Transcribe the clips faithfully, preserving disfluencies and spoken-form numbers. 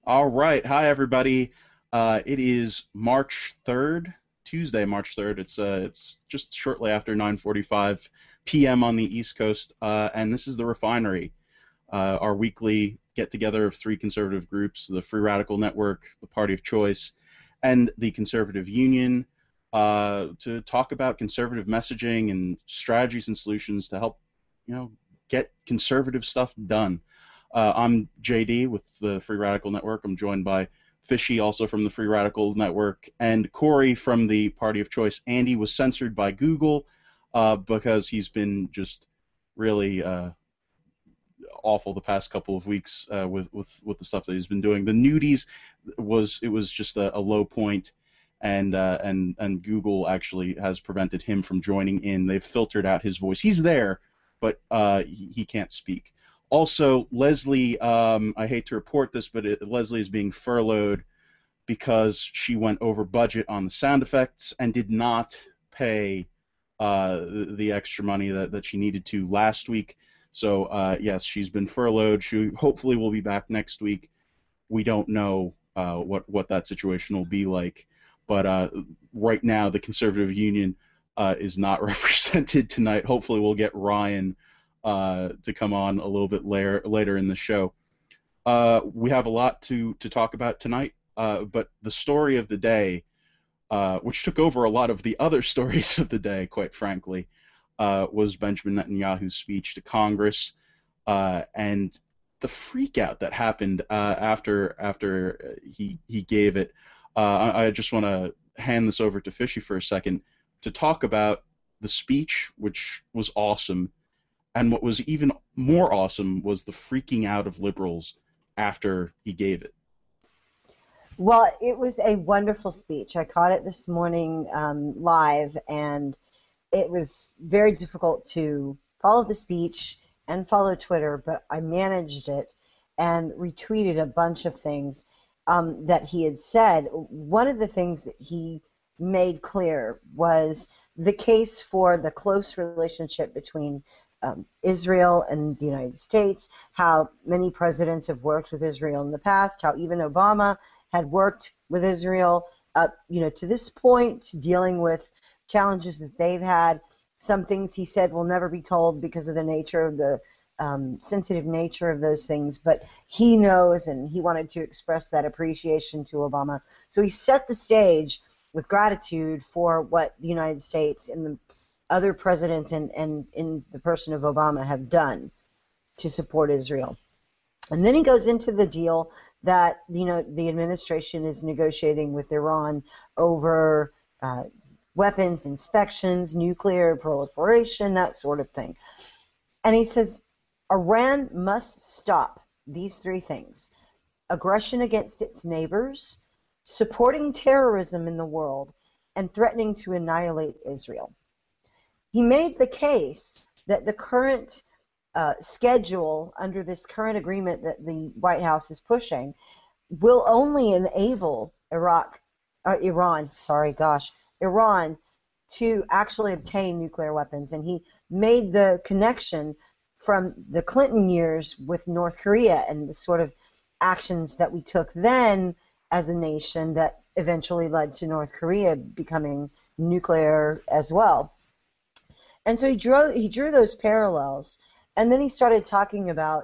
All right. Hi, everybody. Uh, it is March third, Tuesday, March third. It's uh, it's just shortly after nine forty-five p m on the East Coast, uh, and this is The Refinery, uh, our weekly get-together of three conservative groups, the Free Radical Network, the Party of Choice, and the Conservative Union, uh, to talk about conservative messaging and strategies and solutions to help, you know, get conservative stuff done. Uh, I'm J D with the Free Radical Network. I'm joined by Fishy, also from the Free Radical Network, and Corey from the Party of Choice. Andy was censored by Google uh, because he's been just really uh, awful the past couple of weeks uh, with, with with the stuff that he's been doing. The nudies was it was just a, a low point, and uh, and and Google actually has prevented him from joining in. They've filtered out his voice. He's there, but uh, he, he can't speak. Also, Leslie, um, I hate to report this, but it, Leslie is being furloughed because she went over budget on the sound effects and did not pay uh, the, the extra money that, that she needed to last week. So, uh, yes, she's been furloughed. She hopefully will be back next week. We don't know uh, what, what that situation will be like. But uh, right now, the Conservative Union uh, is not represented tonight. Hopefully we'll get Ryan Uh, to come on a little bit later later in the show. Uh, we have a lot to, to talk about tonight, uh, but the story of the day, uh, which took over a lot of the other stories of the day, quite frankly, uh, was Benjamin Netanyahu's speech to Congress uh, and the freakout that happened uh, after after he he gave it. Uh, I, I just want to hand this over to Fishy for a second to talk about the speech, which was awesome. And what was even more awesome was the freaking out of liberals after he gave it. Well, it was a wonderful speech. I caught it this morning um, live, and it was very difficult to follow the speech and follow Twitter, but I managed it and retweeted a bunch of things um, that he had said. One of the things that he made clear was the case for the close relationship between Um, Israel and the United States, how many presidents have worked with Israel in the past, how even Obama had worked with Israel up, you know, to this point, dealing with challenges that they've had. Some things he said will never be told because of the nature of the um, sensitive nature of those things, but he knows, and he wanted to express that appreciation to Obama. So he set the stage with gratitude for what the United States and the other presidents and, and in the person of Obama have done to support Israel. And then he goes into the deal that, you know, the administration is negotiating with Iran over uh, weapons inspections, nuclear proliferation, that sort of thing. And he says Iran must stop these three things: aggression against its neighbors, supporting terrorism in the world, and threatening to annihilate Israel. He made the case that the current uh, schedule under this current agreement that the White House is pushing will only enable Iraq, uh, Iran, sorry, gosh, Iran to actually obtain nuclear weapons. And he made the connection from the Clinton years with North Korea and the sort of actions that we took then as a nation that eventually led to North Korea becoming nuclear as well. And so he drew he drew those parallels, and then he started talking about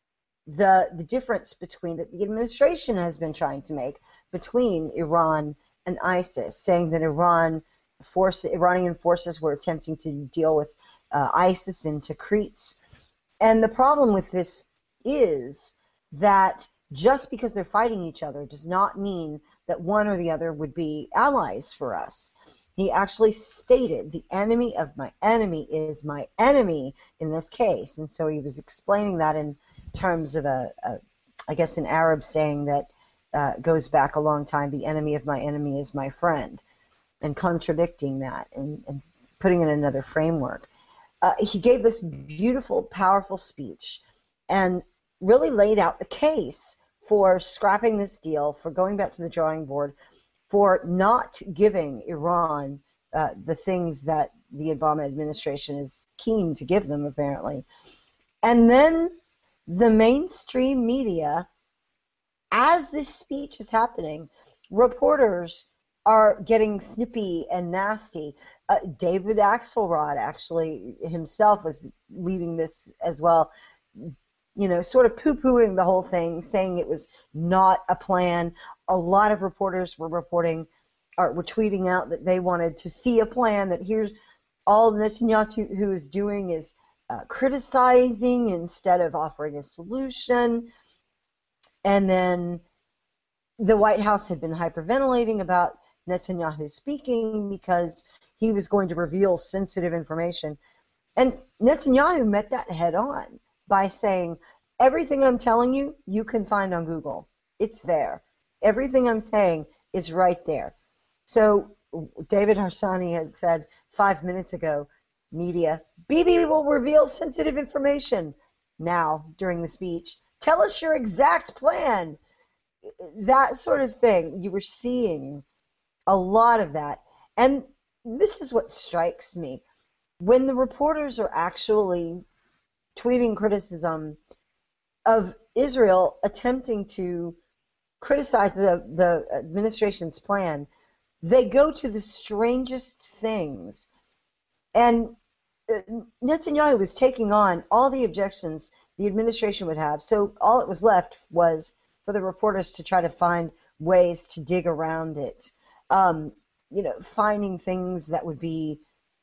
the the difference between that the administration has been trying to make between Iran and ISIS, saying that Iran force Iranian forces were attempting to deal with uh, ISIS in Tikrit. And the problem with this is that just because they're fighting each other does not mean that one or the other would be allies for us. He actually stated the enemy of my enemy is my enemy in this case. And so he was explaining that in terms of a, a I guess, an Arab saying that uh, goes back a long time, the enemy of my enemy is my friend, and contradicting that and, and putting in another framework. Uh, he gave this beautiful, powerful speech and really laid out the case for scrapping this deal, for going back to the drawing board, for not giving Iran uh, the things that the Obama administration is keen to give them, apparently. And then the mainstream media as this speech is happening, reporters are getting snippy and nasty. Uh, David Axelrod actually himself was leading this as well, you know, sort of poo-pooing the whole thing, saying it was not a plan. A lot of reporters were reporting, or were tweeting out that they wanted to see a plan, that here's all Netanyahu is doing is uh, criticizing instead of offering a solution. And then the White House had been hyperventilating about Netanyahu speaking because he was going to reveal sensitive information. And Netanyahu met that head on by saying, everything I'm telling you, you can find on Google. It's there. Everything I'm saying is right there. So David Harsanyi had said five minutes ago, media, Bibi will reveal sensitive information. Now, during the speech, tell us your exact plan. That sort of thing. You were seeing a lot of that. And this is what strikes me. When the reporters are actually tweeting criticism of Israel attempting to criticize the, the administration's plan, they go to the strangest things. And Netanyahu was taking on all the objections the administration would have, so all it was left was for the reporters to try to find ways to dig around it. Um, you know, finding things that would be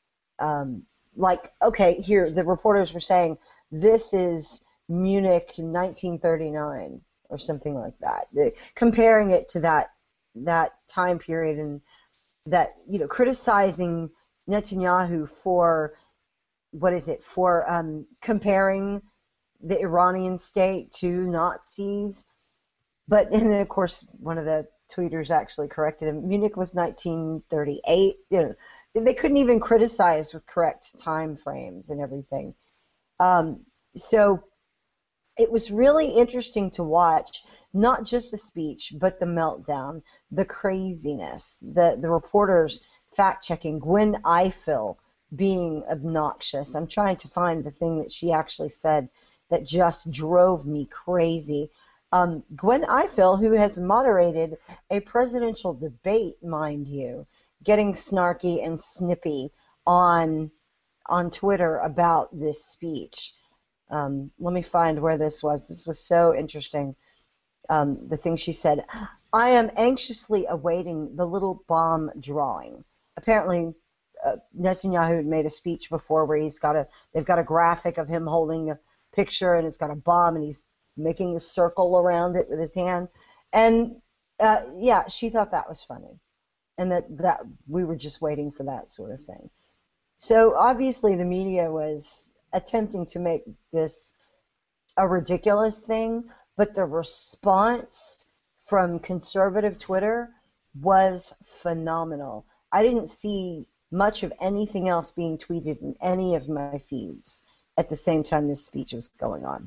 um, like, okay, here, the reporters were saying, this is Munich in nineteen thirty-nine or something like that. The, comparing it to that that time period, and that, you know, criticizing Netanyahu for, what is it, for um, comparing the Iranian state to Nazis. But, and then, of course, one of the tweeters actually corrected him. Munich was nineteen thirty-eight. You know, they couldn't even criticize with correct time frames and everything. Um, so it was really interesting to watch, not just the speech, but the meltdown, the craziness, the, the reporters fact-checking, Gwen Ifill being obnoxious. I'm trying to find the thing that she actually said that just drove me crazy. Um, Gwen Ifill, who has moderated a presidential debate, mind you, getting snarky and snippy on on Twitter about this speech. Um, let me find where this was. This was so interesting. Um, the thing she said, I am anxiously awaiting the little bomb drawing. Apparently, uh, Netanyahu had made a speech before where he's got a, they've got a graphic of him holding a picture, and it's got a bomb, and he's making a circle around it with his hand. And uh, yeah, she thought that was funny, and that, that we were just waiting for that sort of thing. So obviously the media was attempting to make this a ridiculous thing, but the response from conservative Twitter was phenomenal. I didn't see much of anything else being tweeted in any of my feeds at the same time this speech was going on.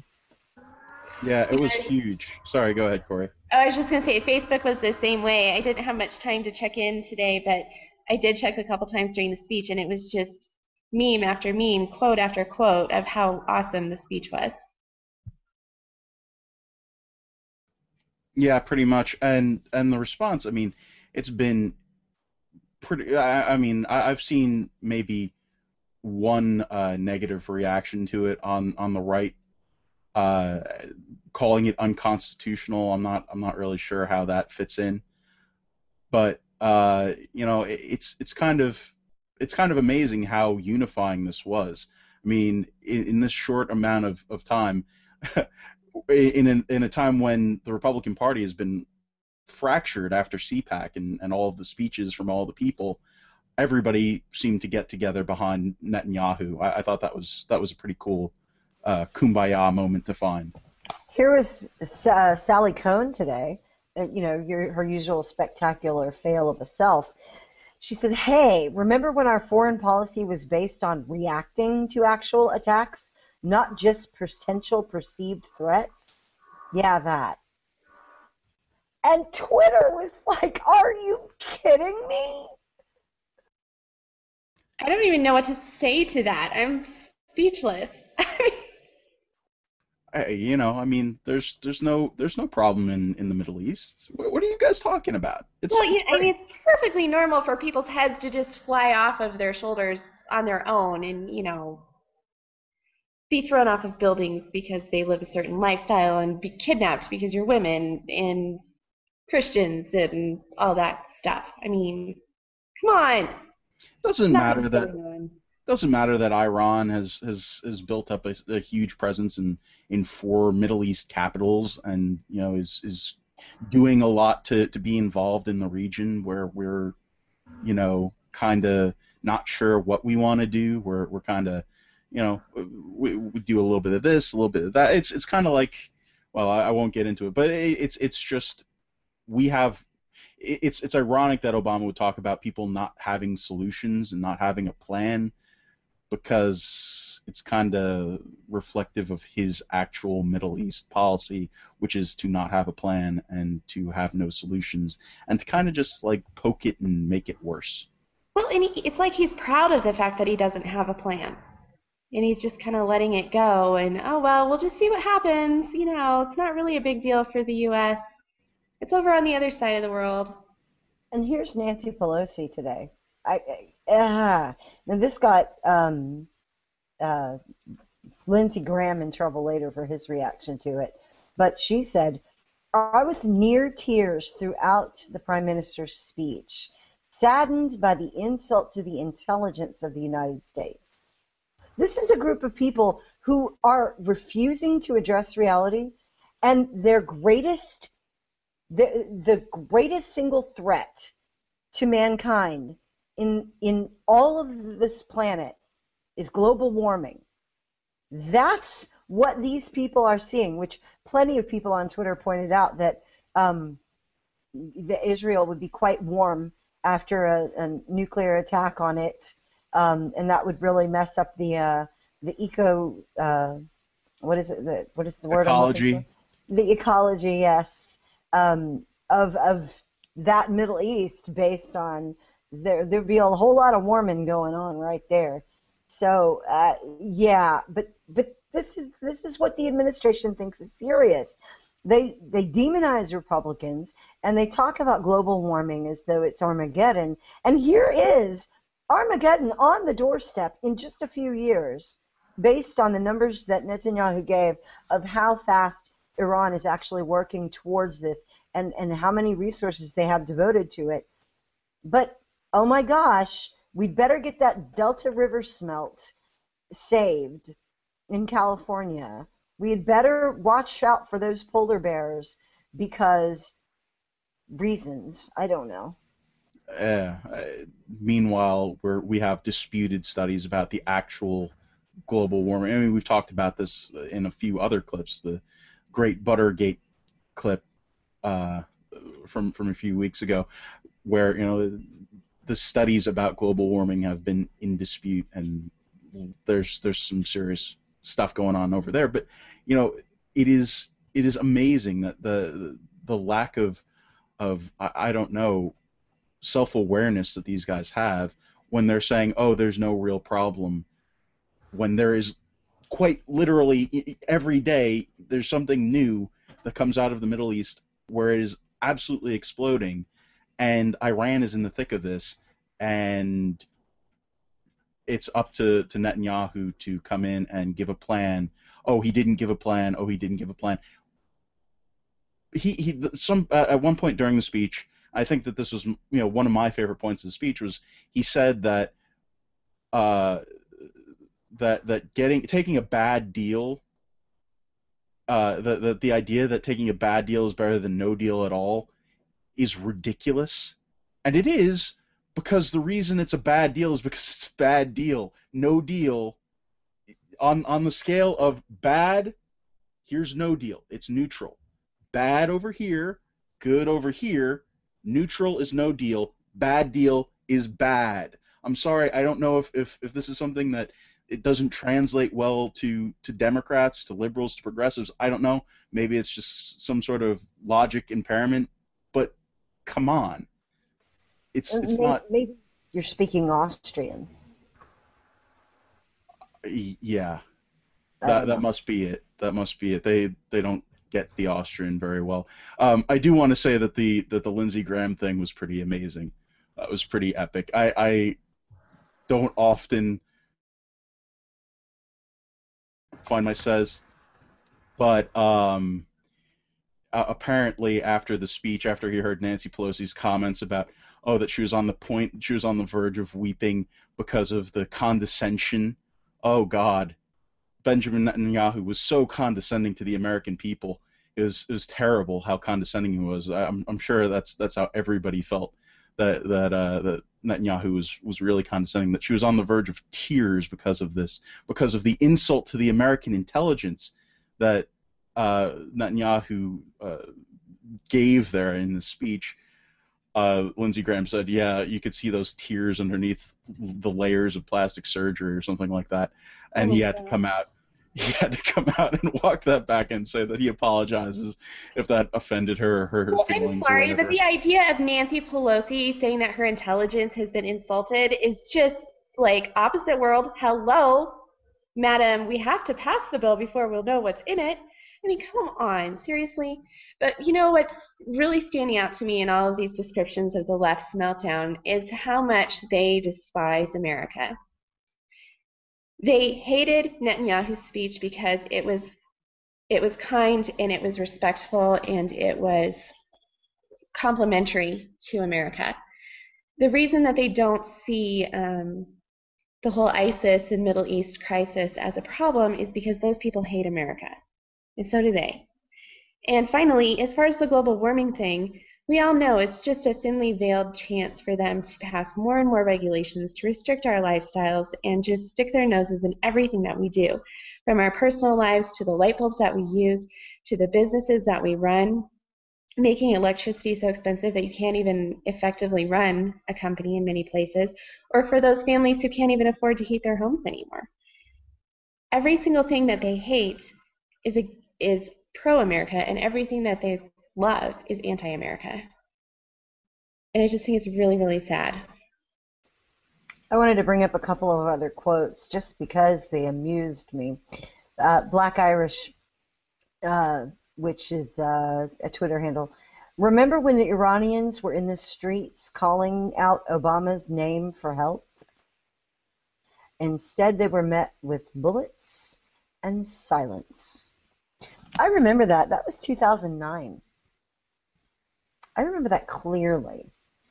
Yeah, it was huge. Sorry, go ahead, Corey. Oh, I was just going to say, Facebook was the same way. I didn't have much time to check in today, but I did check a couple times during the speech, and it was just meme after meme, quote after quote of how awesome the speech was. Yeah, pretty much. And and the response, I mean, it's been pretty, I, I mean, I, I've seen maybe one uh, negative reaction to it on, on the right, uh, calling it unconstitutional. I'm not I'm not really sure how that fits in, but uh, you know, it, it's it's kind of it's kind of amazing how unifying this was. I mean, in, in this short amount of, of time, in a, in a time when the Republican Party has been fractured after C PAC and, and all of the speeches from all the people, everybody seemed to get together behind Netanyahu. I, I thought that was that was a pretty cool uh, kumbaya moment to find. Here was uh, Sally Cohn today, uh, you know, your, her usual spectacular fail of a self. She said, hey, remember when our foreign policy was based on reacting to actual attacks, not just potential perceived threats? Yeah, that. And Twitter was like, are you kidding me? I don't even know what to say to that. I'm speechless. I, you know, I mean, there's there's no there's no problem in in the Middle East. What, what are you guys talking about? It's Well, it's you, I great. mean, it's perfectly normal for people's heads to just fly off of their shoulders on their own and, you know, be thrown off of buildings because they live a certain lifestyle and be kidnapped because you're women and Christians and all that stuff. I mean, come on. Doesn't matter Nothing's that going on. doesn't matter that Iran has has, has built up a, a huge presence in in four Middle East capitals, and you know is is doing a lot to to be involved in the region where we're you know kind of not sure what we want to do. We're we're kind of you know we, we do a little bit of this, a little bit of that. It's it's kind of like, well, I, I won't get into it, but it, it's it's just we have. It's it's ironic that Obama would talk about people not having solutions and not having a plan, because it's kind of reflective of his actual Middle East policy, which is to not have a plan and to have no solutions, and to kind of just like poke it and make it worse. Well, and he, it's like he's proud of the fact that he doesn't have a plan. And he's just kind of letting it go and, oh, well, we'll just see what happens. You know, it's not really a big deal for the U S. It's over on the other side of the world. And here's Nancy Pelosi today. I, I ah, now this got um, uh, Lindsey Graham in trouble later for his reaction to it, but she said, "I was near tears throughout the Prime Minister's speech, saddened by the insult to the intelligence of the United States." This is a group of people who are refusing to address reality, and their greatest The, the greatest single threat to mankind in, in all of this planet is global warming. That's what these people are seeing, which plenty of people on Twitter pointed out that um, that Israel would be quite warm after a, a nuclear attack on it, um, and that would really mess up the uh, the eco uh, what is it the, what is the word I'm looking Ecology. for? The ecology, yes. Um, of of that Middle East, based on there there'd be a whole lot of warming going on right there. So uh, yeah, but but this is this is what the administration thinks is serious. They they demonize Republicans and they talk about global warming as though it's Armageddon. And here is Armageddon on the doorstep in just a few years, based on the numbers that Netanyahu gave of how fast Iran is actually working towards this, and, and how many resources they have devoted to it. But, oh my gosh, we'd better get that Delta River smelt saved in California. We'd better watch out for those polar bears because reasons, I don't know. Uh, meanwhile, we're, we have disputed studies about the actual global warming. I mean, we've talked about this in a few other clips. The Great Buttergate clip uh, from from a few weeks ago, where you know the studies about global warming have been in dispute, and there's there's some serious stuff going on over there. But you know, it is it is amazing that the the lack of of I, I don't know self-awareness that these guys have when they're saying, oh, there's no real problem, when there is quite literally every day there's something new that comes out of the Middle East where it is absolutely exploding, and Iran is in the thick of this, and it's up to, to Netanyahu to come in and give a plan. Oh, he didn't give a plan. Oh, he didn't give a plan. He he. Some uh, at one point during the speech, I think that this was you know one of my favorite points of the speech was he said that uh, that that getting taking a bad deal, uh, the, the the idea that taking a bad deal is better than no deal at all is ridiculous, and it is, because the reason it's a bad deal is because it's a bad deal. No deal on on the scale of bad. Here's no deal. It's neutral. Bad over here, good over here. Neutral is no deal. Bad deal is bad. I'm sorry, I don't know if, if, if this is something that it doesn't translate well to, to Democrats, to liberals, to progressives. I don't know. Maybe it's just some sort of logic impairment. But come on. It's it's maybe, not. Maybe you're speaking Austrian. Yeah. I That don't that know. must be it. That must be it. They they don't get the Austrian very well. Um, I do want to say that the that the Lindsey Graham thing was pretty amazing. That was pretty epic. I I don't often find my says, but um, uh, apparently after the speech, after he heard Nancy Pelosi's comments about oh that she was on the point, she was on the verge of weeping because of the condescension. Oh God, Benjamin Netanyahu was so condescending to the American people. It was it was terrible how condescending he was. I'm I'm sure that's that's how everybody felt that that uh, that Netanyahu was was really condescending. That she was on the verge of tears because of this, because of the insult to the American intelligence that uh, Netanyahu uh, gave there in the speech. Uh, Lindsey Graham said, "Yeah, you could see those tears underneath the layers of plastic surgery or something like that," Oh and he my had to come gosh. out. He had to come out and walk that back and say that he apologizes if that offended her or hurt her Well, I'm feelings or sorry, but whatever. the idea of Nancy Pelosi saying that her intelligence has been insulted is just like opposite world. Hello, madam, we have to pass the bill before we'll know what's in it. I mean, come on, seriously? But you know what's really standing out to me in all of these descriptions of the left's meltdown is how much they despise America. They hated Netanyahu's speech because it was it was kind and it was respectful and it was complimentary to America. The reason that they don't see um, the whole ISIS and Middle East crisis as a problem is because those people hate America, and so do they. And finally, as far as the global warming thing, we all know it's just a thinly veiled chance for them to pass more and more regulations to restrict our lifestyles and just stick their noses in everything that we do, from our personal lives to the light bulbs that we use to the businesses that we run, making electricity so expensive that you can't even effectively run a company in many places, or for those families who can't even afford to heat their homes anymore. Every single thing that they hate is a, is pro-America, and everything that they love is anti-America. And I just think it's really, really sad. I wanted to bring up a couple of other quotes just because they amused me. Uh, Black Irish, uh, which is uh, a Twitter handle. Remember when the Iranians were in the streets calling out Obama's name for help? Instead, they were met with bullets and silence. I remember that. That was two thousand nine. I remember that clearly.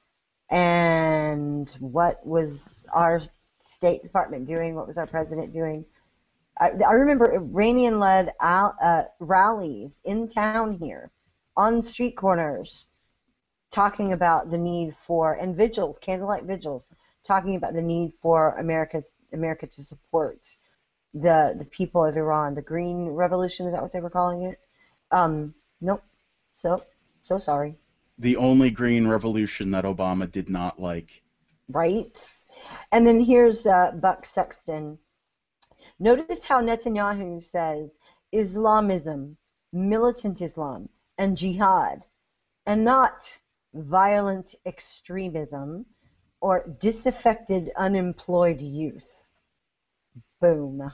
And what was our State Department doing? What was our president doing? I, I remember Iranian-led uh, rallies in town here, on street corners, talking about the need for, and vigils, candlelight vigils, talking about the need for America's America to support the the people of Iran. The Green Revolution, is that what they were calling it? Um, nope. So so sorry. The only green revolution that Obama did not like. Right. And then here's uh, Buck Sexton. Notice how Netanyahu says Islamism, militant Islam, and jihad, and not violent extremism or disaffected unemployed youth. Boom.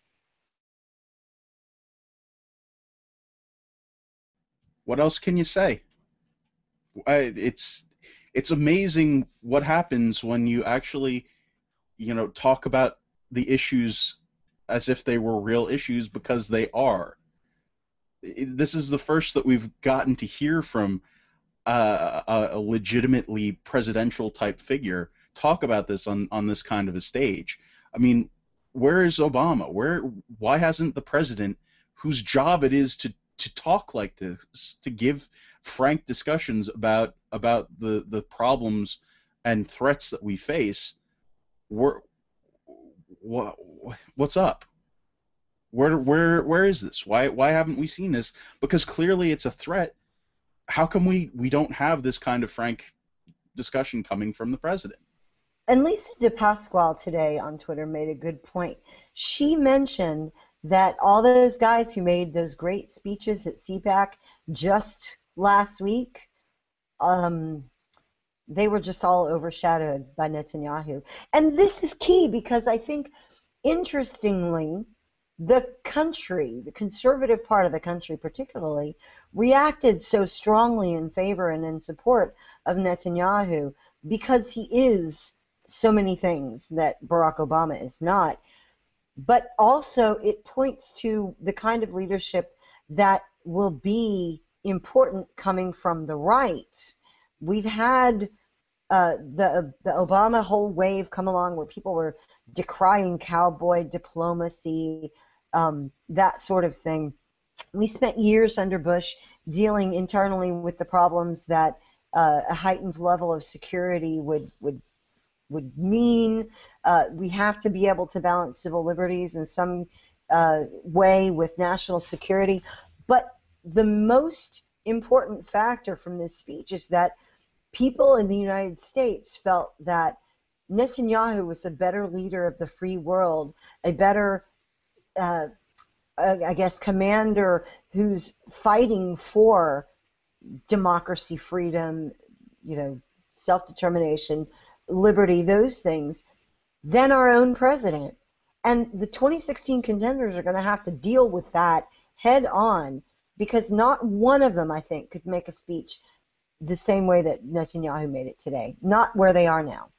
What else can you say? I, it's it's amazing what happens when you actually, you know, talk about the issues as if they were real issues, because they are. This is the first that we've gotten to hear from uh, a, a legitimately presidential type figure talk about this on, on this kind of a stage. I mean, where is Obama? Where? Why hasn't the president, whose job it is to, to talk like this, to give frank discussions about about the, the problems and threats that we face, where, what, what's up? Where where where is this? Why why haven't we seen this? Because clearly it's a threat. How come we, we don't have this kind of frank discussion coming from the president? And Lisa DePasquale today on Twitter made a good point. She mentioned that all those guys who made those great speeches at C PAC just last week, um, they were just all overshadowed by Netanyahu. And this is key because I think, interestingly, the country, the conservative part of the country particularly, reacted so strongly in favor and in support of Netanyahu because he is so many things that Barack Obama is not. But also it points to the kind of leadership that will be important coming from the right. We've had uh, the the Obama whole wave come along where people were decrying cowboy diplomacy, um, that sort of thing. We spent years under Bush dealing internally with the problems that uh, a heightened level of security would would would mean. Uh, we have to be able to balance civil liberties in some uh, way with national security. But the most important factor from this speech is that people in the United States felt that Netanyahu was a better leader of the free world, a better, uh, I guess, commander who's fighting for democracy, freedom, you know, self-determination, liberty, those things, than our own president. And the twenty sixteen contenders are going to have to deal with that head on, because not one of them, I think, could make a speech the same way that Netanyahu made it today, not where they are now.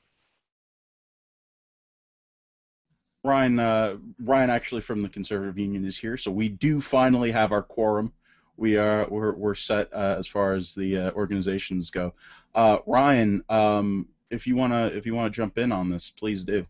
Ryan, uh, Ryan, actually from the Conservative Union, is here, so we do finally have our quorum. We are we're we're set uh, as far as the uh, organizations go. Uh, Ryan, um, if you wanna if you wanna jump in on this, please do.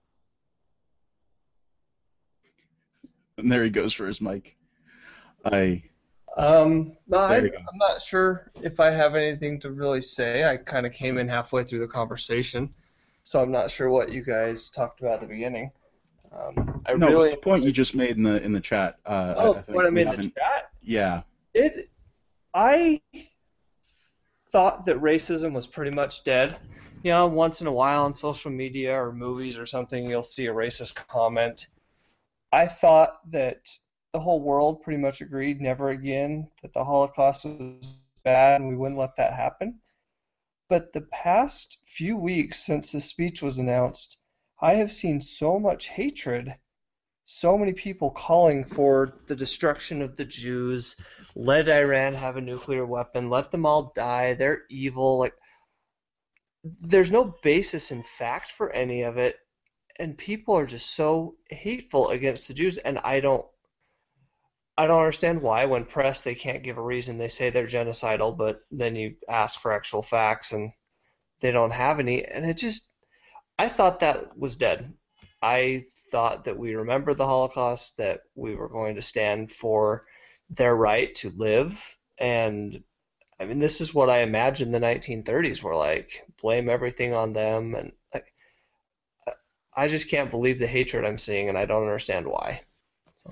And there he goes for his mic. I. Um, no, I, There you go. I'm not sure if I have anything to really say. I kind of came in halfway through the conversation, so I'm not sure what you guys talked about at the beginning. Um, I No, really the point you just made in the in the chat. Uh, oh, I, I think what I we made in the haven't- chat. Yeah. It, I thought that racism was pretty much dead. You know, once in a while on social media or movies or something, you'll see a racist comment. I thought that the whole world pretty much agreed never again that the Holocaust was bad and we wouldn't let that happen. But the past few weeks since the speech was announced, I have seen so much hatred, so many people calling for the destruction of the Jews, let Iran have a nuclear weapon, let them all die, they're evil. Like, there's no basis in fact for any of it, and people are just so hateful against the Jews, and I don't I don't understand why. When pressed, they can't give a reason. They say they're genocidal, but then you ask for actual facts, and they don't have any. And it just, I thought that was dead. I thought that we remembered the Holocaust, that we were going to stand for their right to live. And, I mean, this is what I imagined the nineteen thirties were like. Blame everything on them. And like, I just can't believe the hatred I'm seeing, and I don't understand why. So.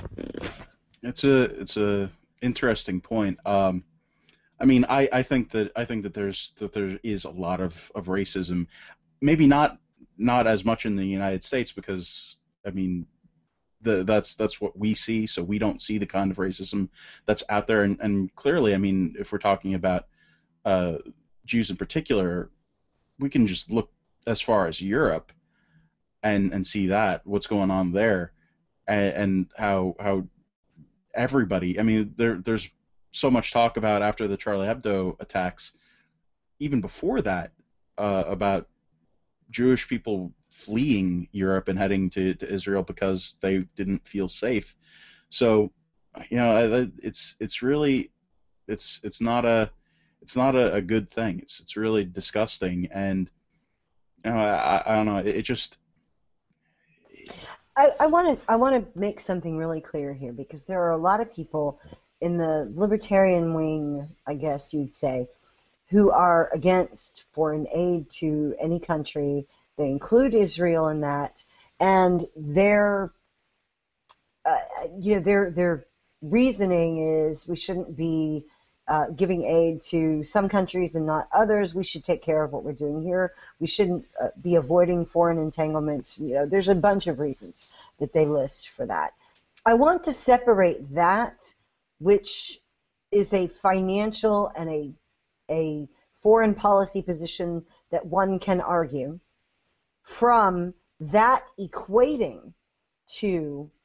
It's a it's a interesting point. Um, I mean, I, I think that I think that there's that there is a lot of, of racism. Maybe not not as much in the United States, because I mean, the that's that's what we see. So we don't see the kind of racism that's out there. And, and clearly, I mean, if we're talking about uh, Jews in particular, we can just look as far as Europe and and see that what's going on there, and, and how how. Everybody, I mean, there, there's so much talk about after the Charlie Hebdo attacks, even before that, uh, about Jewish people fleeing Europe and heading to, to Israel because they didn't feel safe. So, you know, it's it's really it's it's not a it's not a, a good thing. It's it's really disgusting, and you know, I, I don't know. It, it just. I want to I want to make something really clear here, because there are a lot of people in the libertarian wing, I guess you'd say, who are against foreign aid to any country. They include Israel in that, and their uh, you know their their reasoning is we shouldn't be uh, giving aid to some countries and not others. We should take care of what we're doing here. We shouldn't uh, be avoiding foreign entanglements. You know, there's a bunch of reasons that they list for that. I want to separate that, which is a financial and a a foreign policy position that one can argue, from that equating to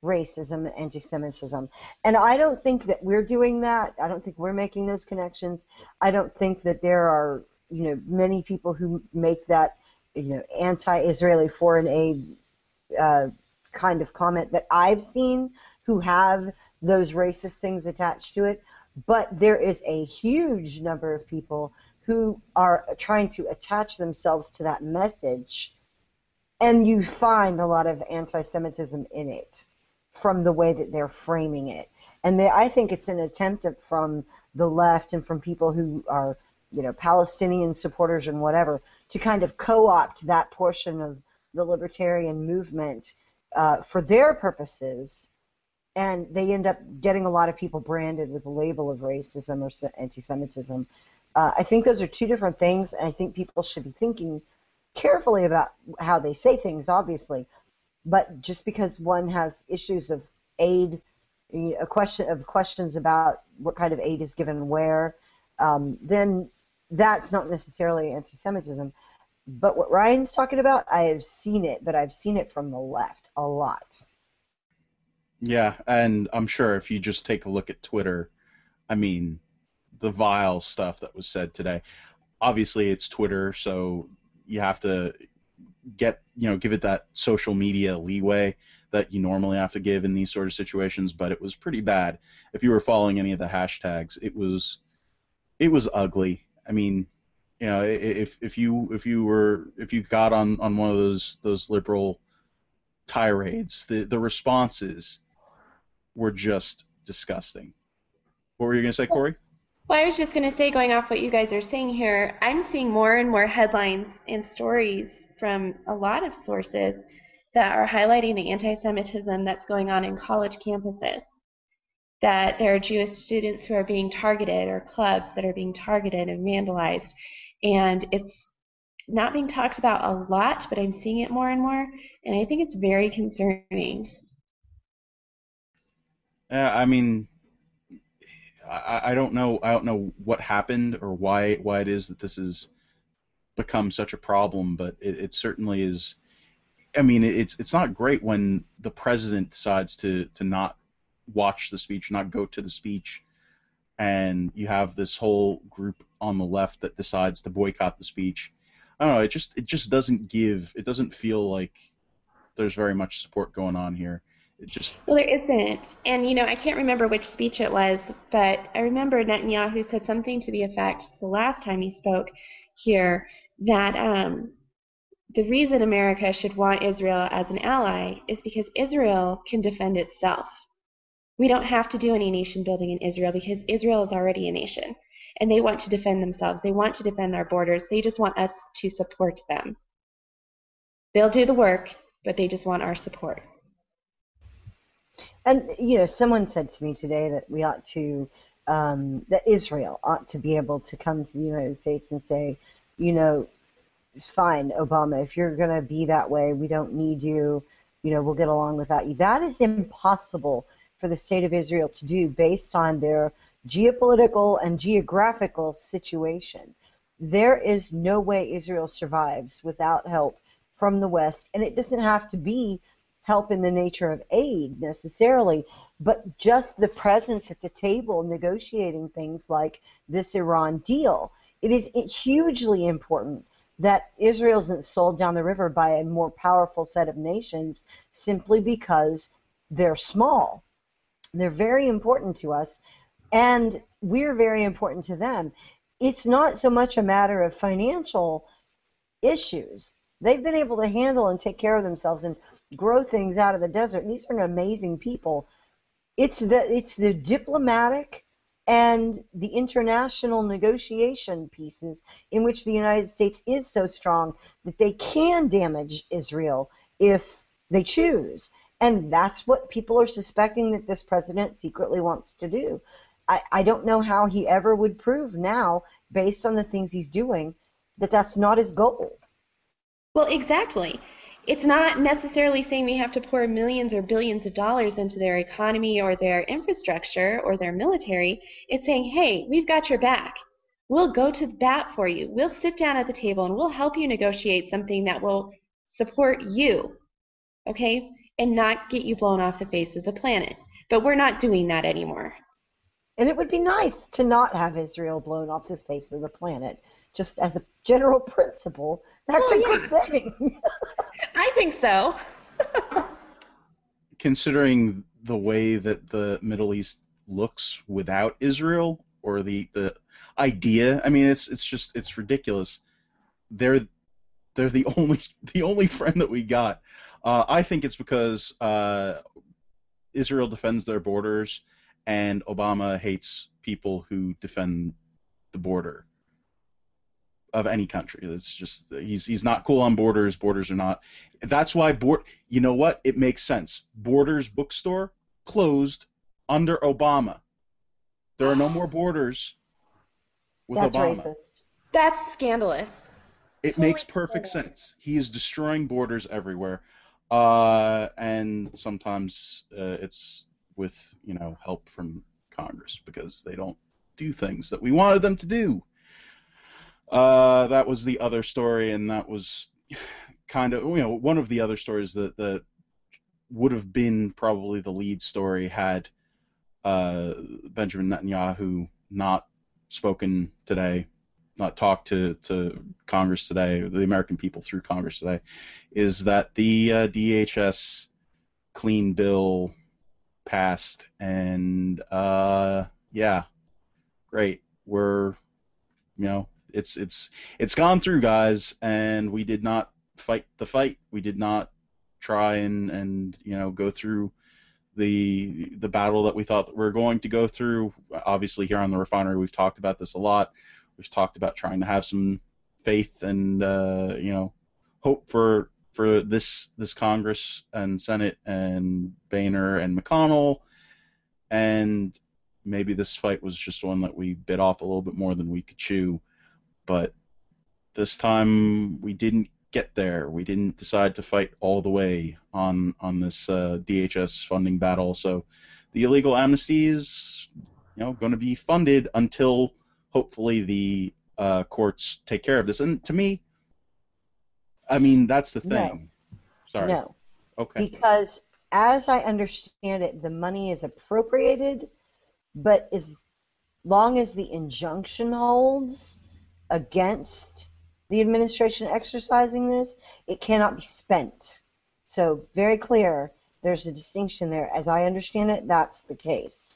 racism and anti-Semitism. And I don't think that we're doing that. I don't think we're making those connections. I don't think that there are, you know, many people who make that, you know, anti-Israeli foreign aid uh, kind of comment that I've seen who have those racist things attached to it. But there is a huge number of people who are trying to attach themselves to that message, and you find a lot of anti-Semitism in it from the way that they're framing it. And they, I think it's an attempt at, from the left and from people who are, you know, Palestinian supporters and whatever, to kind of co-opt that portion of the libertarian movement uh, for their purposes, and they end up getting a lot of people branded with a label of racism or anti-Semitism. Uh, I think those are two different things, and I think people should be thinking carefully about how they say things, obviously. But just because one has issues of aid, a question of questions about what kind of aid is given where, um, then that's not necessarily anti-Semitism. But what Ryan's talking about, I have seen it, but I've seen it from the left a lot. Yeah, and I'm sure if you just take a look at Twitter, I mean, the vile stuff that was said today. Obviously, it's Twitter, so you have to get, you know, give it that social media leeway that you normally have to give in these sort of situations, but it was pretty bad. If you were following any of the hashtags, it was it was ugly. I mean, you know, if if you if you were if you got on, on one of those those liberal tirades, the the responses were just disgusting. What were you going to say, Corey? Well, I was just going to say, going off what you guys are saying here, I'm seeing more and more headlines and stories from a lot of sources that are highlighting the anti-Semitism that's going on in college campuses, that there are Jewish students who are being targeted, or clubs that are being targeted and vandalized, and it's not being talked about a lot, but I'm seeing it more and more, and I think it's very concerning. Uh, I mean, I, I don't know. I don't know what happened or why why it is that this has become such a problem, but it, it certainly is. I mean, it's it's not great when the president decides to to not watch the speech, not go to the speech, and you have this whole group on the left that decides to boycott the speech. I don't know. It just it just doesn't give. It doesn't feel like there's very much support going on here. It just Well, there isn't. And, you know, I can't remember which speech it was, but I remember Netanyahu said something to the effect the last time he spoke here that um, the reason America should want Israel as an ally is because Israel can defend itself. We don't have to do any nation building in Israel because Israel is already a nation. And they want to defend themselves. They want to defend their borders. They just want us to support them. They'll do the work, but they just want our support. And, you know, someone said to me today that we ought to, um, that Israel ought to be able to come to the United States and say, you know, fine, Obama, if you're going to be that way, we don't need you, you know, we'll get along without you. That is impossible for the state of Israel to do based on their geopolitical and geographical situation. There is no way Israel survives without help from the West, and it doesn't have to be help in the nature of aid necessarily, but just the presence at the table negotiating things like this Iran deal. It is hugely important that Israel isn't sold down the river by a more powerful set of nations simply because they're small. They're very important to us, and we're very important to them. It's not so much a matter of financial issues. They've been able to handle and take care of themselves and grow things out of the desert. These are amazing people. It's the it's the diplomatic and the international negotiation pieces in which the United States is so strong that they can damage Israel if they choose. And that's what people are suspecting that this president secretly wants to do. I, I don't know how he ever would prove now, based on the things he's doing, that that's not his goal. Well, exactly. It's not necessarily saying we have to pour millions or billions of dollars into their economy or their infrastructure or their military. It's saying, hey, we've got your back. We'll go to bat for you. We'll sit down at the table and we'll help you negotiate something that will support you. Okay? and not get you blown off the face of the planet. But we're not doing that anymore. And it would be nice to not have Israel blown off the face of the planet, just as a general principle. That's Well, a yeah. good thing. I think so. Considering the way that the Middle East looks without Israel, or the, the idea, I mean, it's it's just it's ridiculous. They're they're the only the only friend that we got. Uh, I think it's because uh, Israel defends their borders, and Obama hates people who defend the border of any country. It's just he's he's not cool on borders. Borders are not. That's why board. You know what? It makes sense. Borders bookstore closed under Obama. There are no more Borders with That's Obama. racist. That's scandalous. It makes perfect sense. He is destroying borders everywhere, uh, and sometimes uh, it's with you know help from Congress because they don't do things that we wanted them to do. Uh, that was the other story, and that was kind of you know one of the other stories that that would have been probably the lead story had uh, Benjamin Netanyahu not spoken today, not talked to, to Congress today, the American people through Congress today, is that the uh, D H S clean bill passed, and uh, yeah, great. We're, you know, it's it's it's gone through, guys, and we did not fight the fight. We did not try and and you know go through the the battle that we thought that we were going to go through. Obviously, here on the refinery, we've talked about this a lot. We've talked about trying to have some faith and uh, you know hope for for this this Congress and Senate and Boehner and McConnell, and maybe this fight was just one that we bit off a little bit more than we could chew. But this time we didn't get there. We didn't decide to fight all the way on on this uh, D H S funding battle. So the illegal amnesty is, you know, going to be funded until hopefully the uh, courts take care of this. And to me, I mean, that's the thing. No. Sorry. No. Okay. Because as I understand it, the money is appropriated, but as long as the injunction holds against the administration exercising this, it cannot be spent. So very clear, there's a distinction there. As I understand it, that's the case.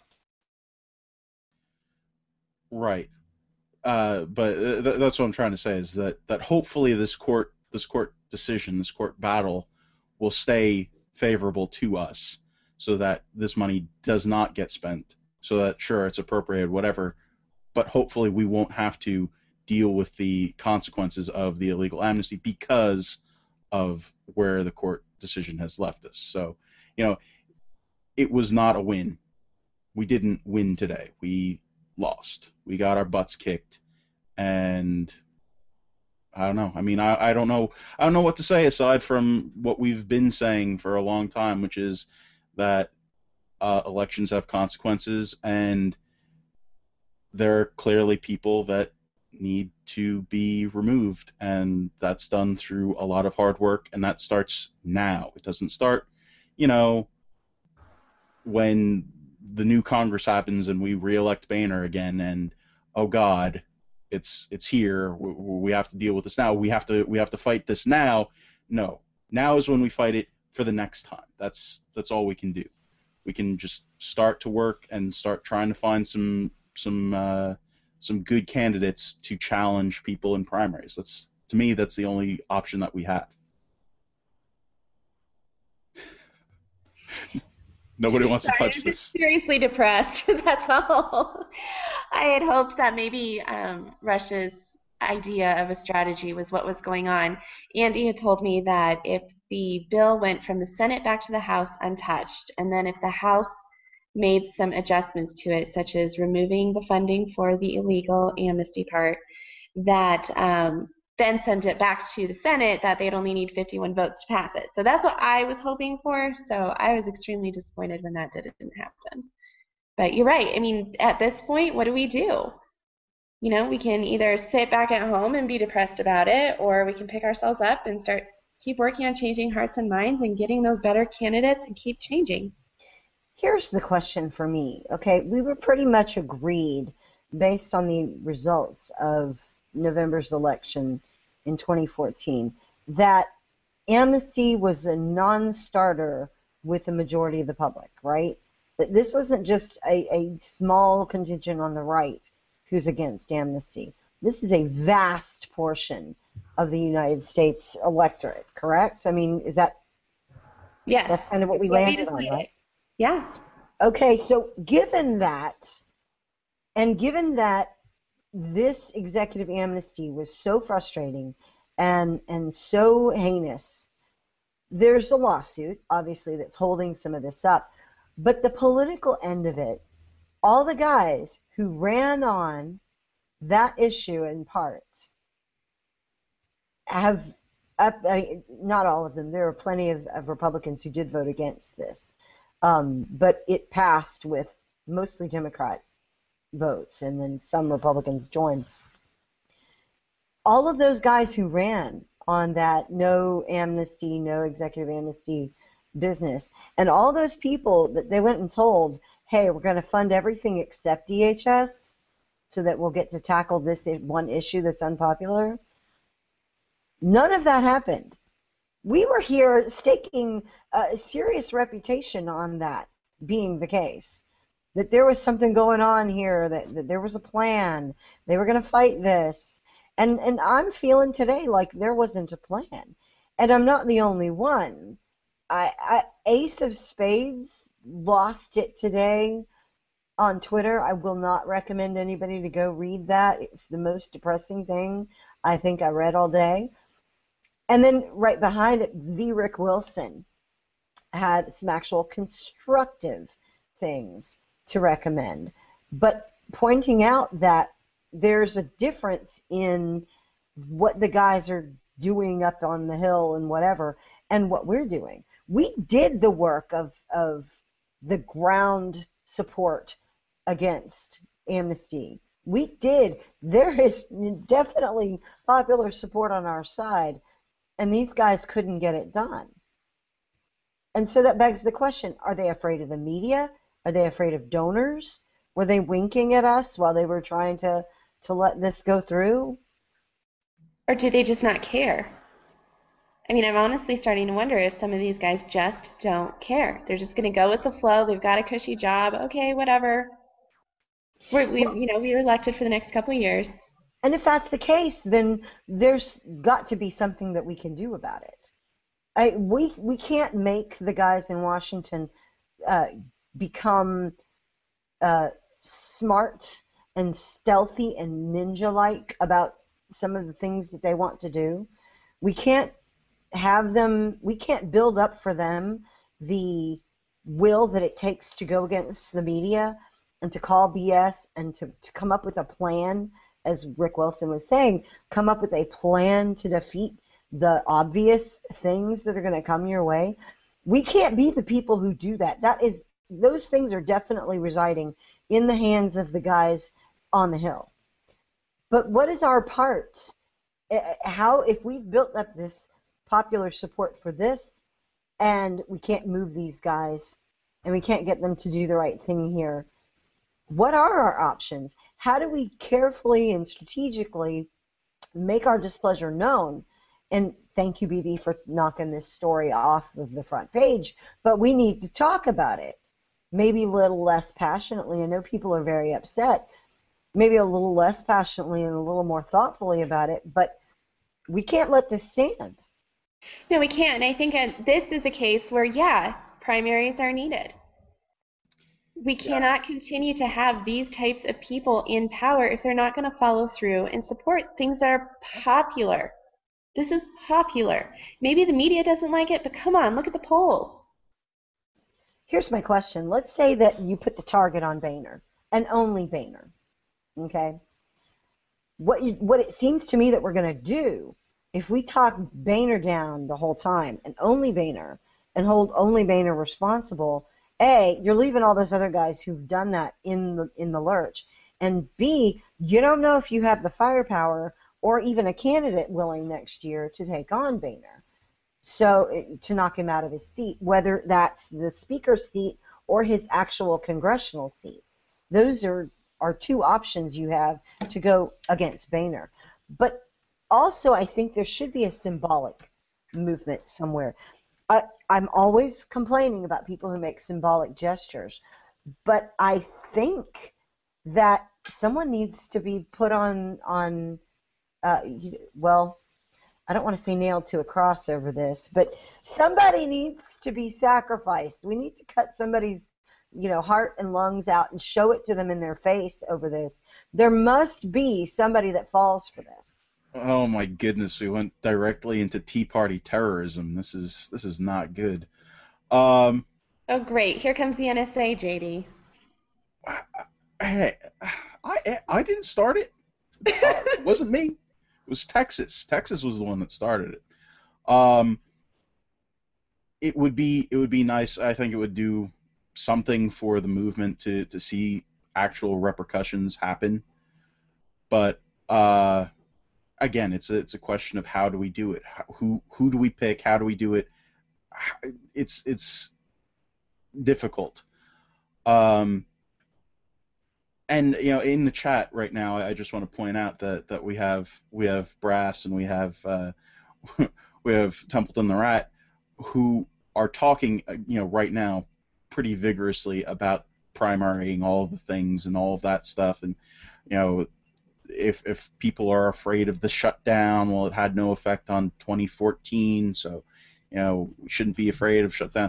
Right. Uh, but uh, th- that's what I'm trying to say is that, that hopefully this court this court decision, this court battle, will stay favorable to us, so that this money does not get spent. So that sure it's appropriated, whatever, but hopefully we won't have to deal with the consequences of the illegal amnesty because of where the court decision has left us. So, you know, it was not a win. We didn't win today. We lost. We got our butts kicked, and I don't know. I mean, I, I don't know. I don't know what to say aside from what we've been saying for a long time, which is that uh, elections have consequences, and there are clearly people that need to be removed, and that's done through a lot of hard work, and that starts now. It doesn't start, you know, when the new Congress happens and we re-elect Boehner again, and oh God, it's it's here. We, we have to deal with this now. We have to we have to fight this now. No, now is when we fight it for the next time. That's that's all we can do. We can just start to work and start trying to find some some. Uh, some good candidates to challenge people in primaries. That's, to me, that's the only option that we have. Nobody wants Sorry, to touch I'm this. just seriously depressed. That's all. I had hoped that maybe um, Russia's idea of a strategy was what was going on. Andy had told me that if the bill went from the Senate back to the House untouched, and then if the House made some adjustments to it, such as removing the funding for the illegal amnesty part, that um, then sent it back to the Senate, that they'd only need fifty-one votes to pass it. So that's what I was hoping for, so I was extremely disappointed when that didn't happen. But you're right. I mean, at this point, what do we do? You know, we can either sit back at home and be depressed about it, or we can pick ourselves up and start keep working on changing hearts and minds and getting those better candidates and keep changing. Here's the question for me. Okay, we were pretty much agreed based on the results of November's election in twenty fourteen that amnesty was a non-starter with the majority of the public, right? That this wasn't just a, a small contingent on the right who's against amnesty. This is a vast portion of the United States electorate, correct? I mean, is that Yes. that's kind of what we It's what we landed on, decided. right? Yeah. Okay, so given that, and given that this executive amnesty was so frustrating and and so heinous, there's a lawsuit, obviously, that's holding some of this up. But the political end of it, all the guys who ran on that issue in part have, up, uh, not all of them, there are plenty of, of Republicans who did vote against this. Um, but it passed with mostly Democrat votes, and then some Republicans joined. All of those guys who ran on that no amnesty, no executive amnesty business, and all those people that they went and told, hey, we're going to fund everything except D H S so that we'll get to tackle this one issue that's unpopular, none of that happened. We were here staking a serious reputation on that being the case, that there was something going on here, that, that there was a plan, they were going to fight this. And, and I'm feeling today like there wasn't a plan. And I'm not the only one. I, I, Ace of Spades lost it today on Twitter. I will not recommend anybody to go read that. It's the most depressing thing I think I read all day. And then right behind it, V. Rick Wilson had some actual constructive things to recommend, but pointing out that there's a difference in what the guys are doing up on the Hill and whatever and what we're doing. We did the work of, of the ground support against amnesty. We did. There is definitely popular support on our side, and these guys couldn't get it done. And so that begs the question, are they afraid of the media? Are they afraid of donors? Were they winking at us while they were trying to, to let this go through? Or do they just not care? I mean, I'm honestly starting to wonder if some of these guys just don't care. They're just going to go with the flow. They've got a cushy job. Okay, whatever. We're, we, you know, we were elected for the next couple of years. And if that's the case, then there's got to be something that we can do about it. I, we we can't make the guys in Washington uh, become uh, smart and stealthy and ninja-like about some of the things that they want to do. We can't have them. We can't build up for them the will that it takes to go against the media and to call B S and to, to come up with a plan. As Rick Wilson was saying, come up with a plan to defeat the obvious things that are going to come your way. We can't be the people who do that. That is, those things are definitely residing in the hands of the guys on the Hill. But what is our part? How, if we've built up this popular support for this, and we can't move these guys, and we can't get them to do the right thing here, what are our options? How do we carefully and strategically make our displeasure known? And thank you, B B, for knocking this story off of the front page, but we need to talk about it. Maybe a little less passionately. I know people are very upset. Maybe a little less passionately and a little more thoughtfully about it, but we can't let this stand. No, we can't. And I think uh, this is a case where, yeah, primaries are needed. We cannot yeah. continue to have these types of people in power if they're not going to follow through and support things that are popular. This is popular. Maybe the media doesn't like it, but come on, look at the polls. Here's my question. Let's say that you put the target on Boehner, and only Boehner, okay? What, you, what it seems to me that we're going to do, if we talk Boehner down the whole time, and only Boehner, and hold only Boehner responsible, A, you're leaving all those other guys who've done that in the in the lurch, and B, you don't know if you have the firepower or even a candidate willing next year to take on Boehner. So it, to knock him out of his seat, whether that's the speaker's seat or his actual congressional seat. Those are, are two options you have to go against Boehner. But also, I think there should be a symbolic movement somewhere. I, I'm always complaining about people who make symbolic gestures, but I think that someone needs to be put on, on uh, well, I don't want to say nailed to a cross over this, but somebody needs to be sacrificed. We need to cut somebody's, you know, heart and lungs out and show it to them in their face over this. There must be somebody that falls for this. Oh my goodness, we went directly into Tea Party terrorism. This is this is not good. Um, oh great, here comes the N S A, J D. Hey, I I didn't start it. Uh, it wasn't me. It was Texas. Texas was the one that started it. Um, it would be it would be nice. I think it would do something for the movement to to see actual repercussions happen. But uh, again, it's a, it's a question of how do we do it? How, who who do we pick? How do we do it? It's it's difficult. Um, and you know, in the chat right now, I just want to point out that, that we have we have Brass and we have uh, we have Templeton the Rat, who are talking, you know, right now pretty vigorously about primarying all of the things and all of that stuff, and you know. If if people are afraid of the shutdown, well, it had no effect on twenty fourteen, so you know we shouldn't be afraid of shutdown.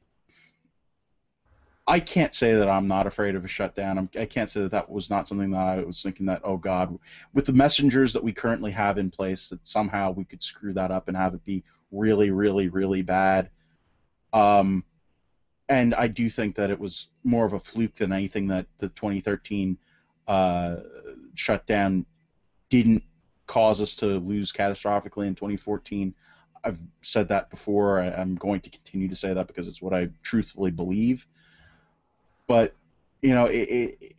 I can't say that I'm not afraid of a shutdown. I'm, I can't say that that was not something that I was thinking that, oh God, with the messengers that we currently have in place, that somehow we could screw that up and have it be really, really, really bad. Um, and I do think that it was more of a fluke than anything that the twenty thirteen uh, shutdown didn't cause us to lose catastrophically in twenty fourteen. I've said that before. I, I'm going to continue to say that because it's what I truthfully believe. But, you know, it, it,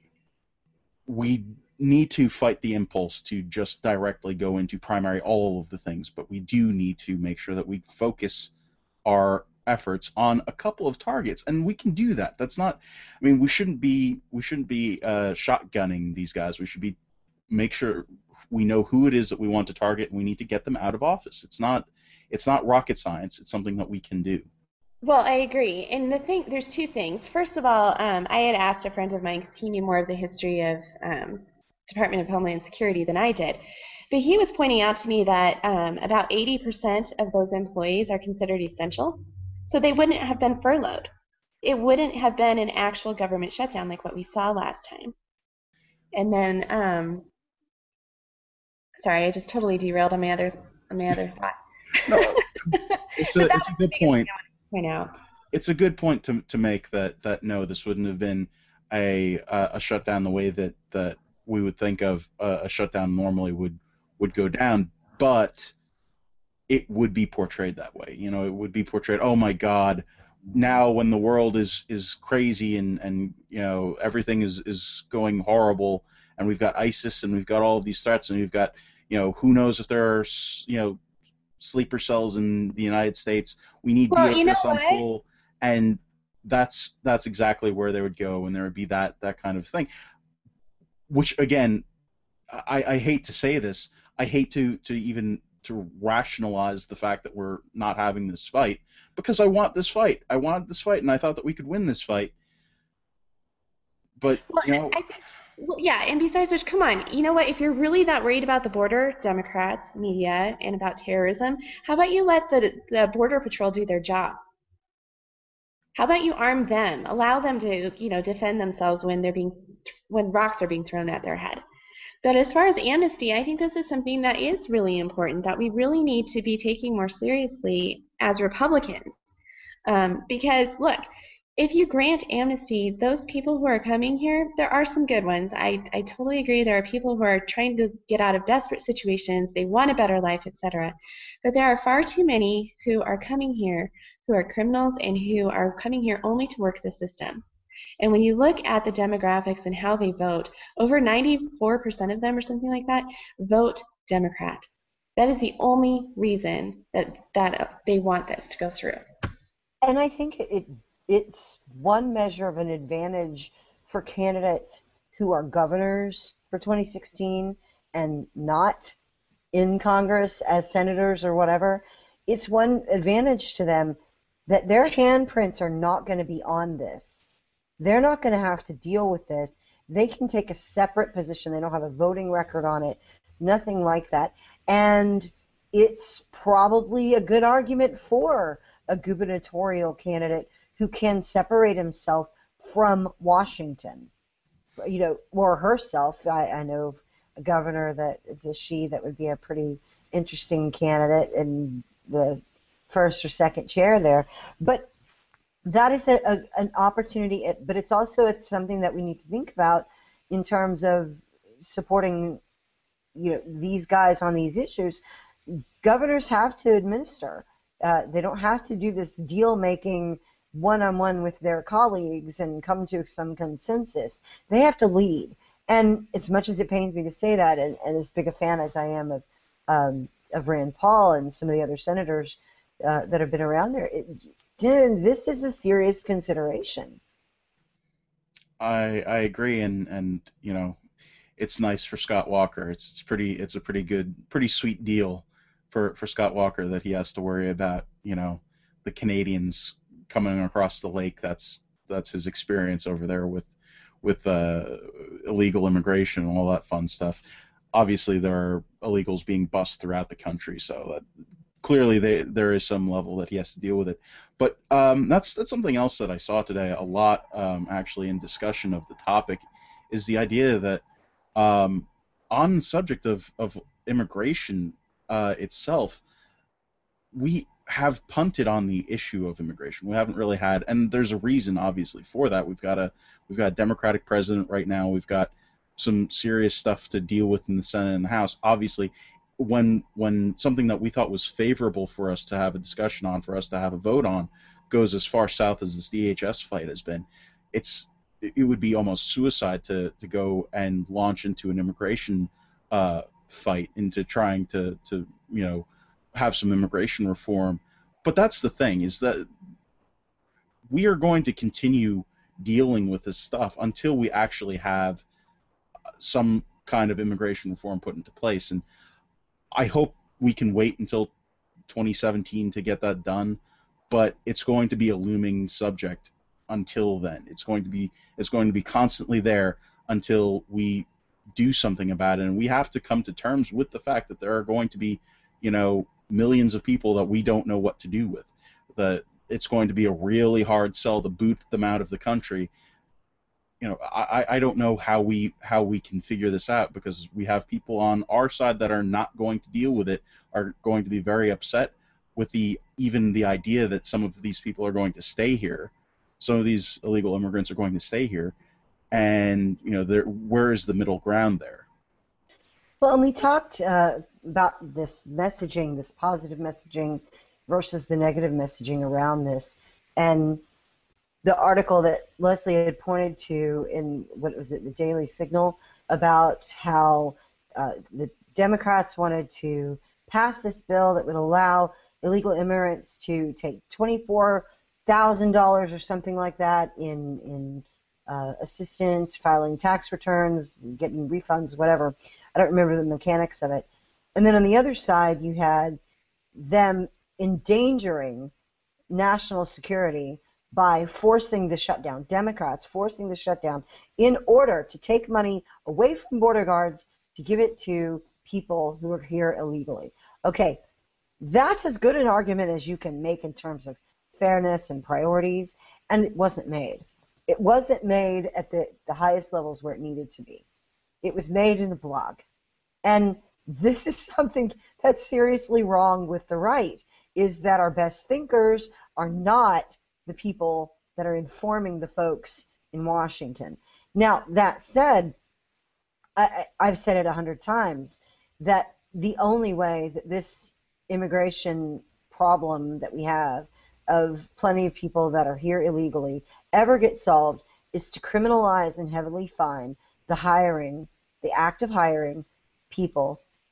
we need to fight the impulse to just directly go into primary all of the things, but we do need to make sure that we focus our efforts on a couple of targets, and we can do that. That's not, I mean, we shouldn't be we shouldn't be uh, shotgunning these guys. We should be make sure we know who it is that we want to target, and we need to get them out of office. It's not it's not rocket science. It's something that we can do. Well, I agree. And the thing, there's two things. First of all, um, I had asked a friend of mine because he knew more of the history of um, Department of Homeland Security than I did. But he was pointing out to me that um, about eighty percent of those employees are considered essential, so they wouldn't have been furloughed. It wouldn't have been an actual government shutdown like what we saw last time. And then, um, sorry, I just totally derailed on my other on my other thought. No, it's a it's a good point. Point out. It's a good point to to make that that no, this wouldn't have been a a, a shutdown the way that, that we would think of a, a shutdown normally would would go down, but it would be portrayed that way. You know, it would be portrayed, oh my God, now when the world is is crazy and and you know everything is is going horrible, and we've got ISIS and we've got all of these threats, and we've got, you know, who knows if there are, you know, sleeper cells in the United States. We need well, D H S you know on what? full, and that's that's exactly where they would go, and there would be that that kind of thing. Which again, I, I hate to say this, I hate to to even to rationalize the fact that we're not having this fight, because I want this fight. I wanted this fight, and I thought that we could win this fight. But well, you know. I think, well, yeah, and besides which, come on, you know what? If you're really that worried about the border, Democrats, media, and about terrorism, how about you let the the Border Patrol do their job? How about you arm them, allow them to, you know, defend themselves when they're being when rocks are being thrown at their head? But as far as amnesty, I think this is something that is really important, that we really need to be taking more seriously as Republicans. Um, because, look, if you grant amnesty, those people who are coming here, there are some good ones. I, I totally agree. There are people who are trying to get out of desperate situations. They want a better life, et cetera. But there are far too many who are coming here who are criminals and who are coming here only to work the system. And when you look at the demographics and how they vote, over ninety-four percent of them or something like that vote Democrat. That is the only reason that, that they want this to go through. And I think it it's one measure of an advantage for candidates who are governors for twenty sixteen and not in Congress as senators or whatever. It's one advantage to them that their handprints are not going to be on this. They're not going to have to deal with this. They can take a separate position. They don't have a voting record on it, nothing like that. And it's probably a good argument for a gubernatorial candidate who can separate himself from Washington, you know, or herself. I, I know a governor that is a she that would be a pretty interesting candidate in the first or second chair there. But that is a, a, an opportunity, but it's also it's something that we need to think about in terms of supporting, you know, these guys on these issues. Governors have to administer. Uh, they don't have to do this deal-making one-on-one with their colleagues and come to some consensus. They have to lead. And as much as it pains me to say that, and, and as big a fan as I am of um, of Rand Paul and some of the other senators uh, that have been around there, it, this is a serious consideration. I I agree, and and you know, it's nice for Scott Walker. It's it's pretty it's a pretty good pretty sweet deal for for Scott Walker that he has to worry about, you know, the Canadians coming across the lake. That's that's his experience over there with with uh, illegal immigration and all that fun stuff. Obviously, there are illegals being bussed throughout the country, so that clearly they, there is some level that he has to deal with it. But um, that's that's something else that I saw today a lot, um, actually, in discussion of the topic, is the idea that um, on the subject of, of immigration uh, itself, we have punted on the issue of immigration. We haven't really had, and there's a reason, obviously, for that. We've got a we've got a Democratic president right now. We've got some serious stuff to deal with in the Senate and the House. Obviously, when when something that we thought was favorable for us to have a discussion on, for us to have a vote on, goes as far south as this D H S fight has been, it's it would be almost suicide to to go and launch into an immigration uh, fight, into trying to to you know have some immigration reform. But that's the thing, is that we are going to continue dealing with this stuff until we actually have some kind of immigration reform put into place. And I hope we can wait until twenty seventeen to get that done, but it's going to be a looming subject until then. It's going to be it's going to be constantly there until we do something about it. And we have to come to terms with the fact that there are going to be, you know, millions of people that we don't know what to do with. That it's going to be a really hard sell to boot them out of the country. You know, I, I don't know how we how we can figure this out, because we have people on our side that are not going to deal with it, are going to be very upset with the even the idea that some of these people are going to stay here. Some of these illegal immigrants are going to stay here, and you know, there where is the middle ground there? Well, and we talked uh, about this messaging, this positive messaging versus the negative messaging around this, and the article that Leslie had pointed to in, what was it, the Daily Signal, about how uh, the Democrats wanted to pass this bill that would allow illegal immigrants to take twenty-four thousand dollars or something like that in, in uh, assistance, filing tax returns, getting refunds, whatever. I don't remember the mechanics of it. And then on the other side, you had them endangering national security by forcing the shutdown, Democrats forcing the shutdown in order to take money away from border guards to give it to people who are here illegally. Okay, that's as good an argument as you can make in terms of fairness and priorities, and it wasn't made. It wasn't made at the, the highest levels where it needed to be. It was made in a blog. And this is something that's seriously wrong with the right, is that our best thinkers are not the people that are informing the folks in Washington. Now, that said, I, I've said it a hundred times, that the only way that this immigration problem that we have of plenty of people that are here illegally ever gets solved is to criminalize and heavily fine the hiring, the act of hiring people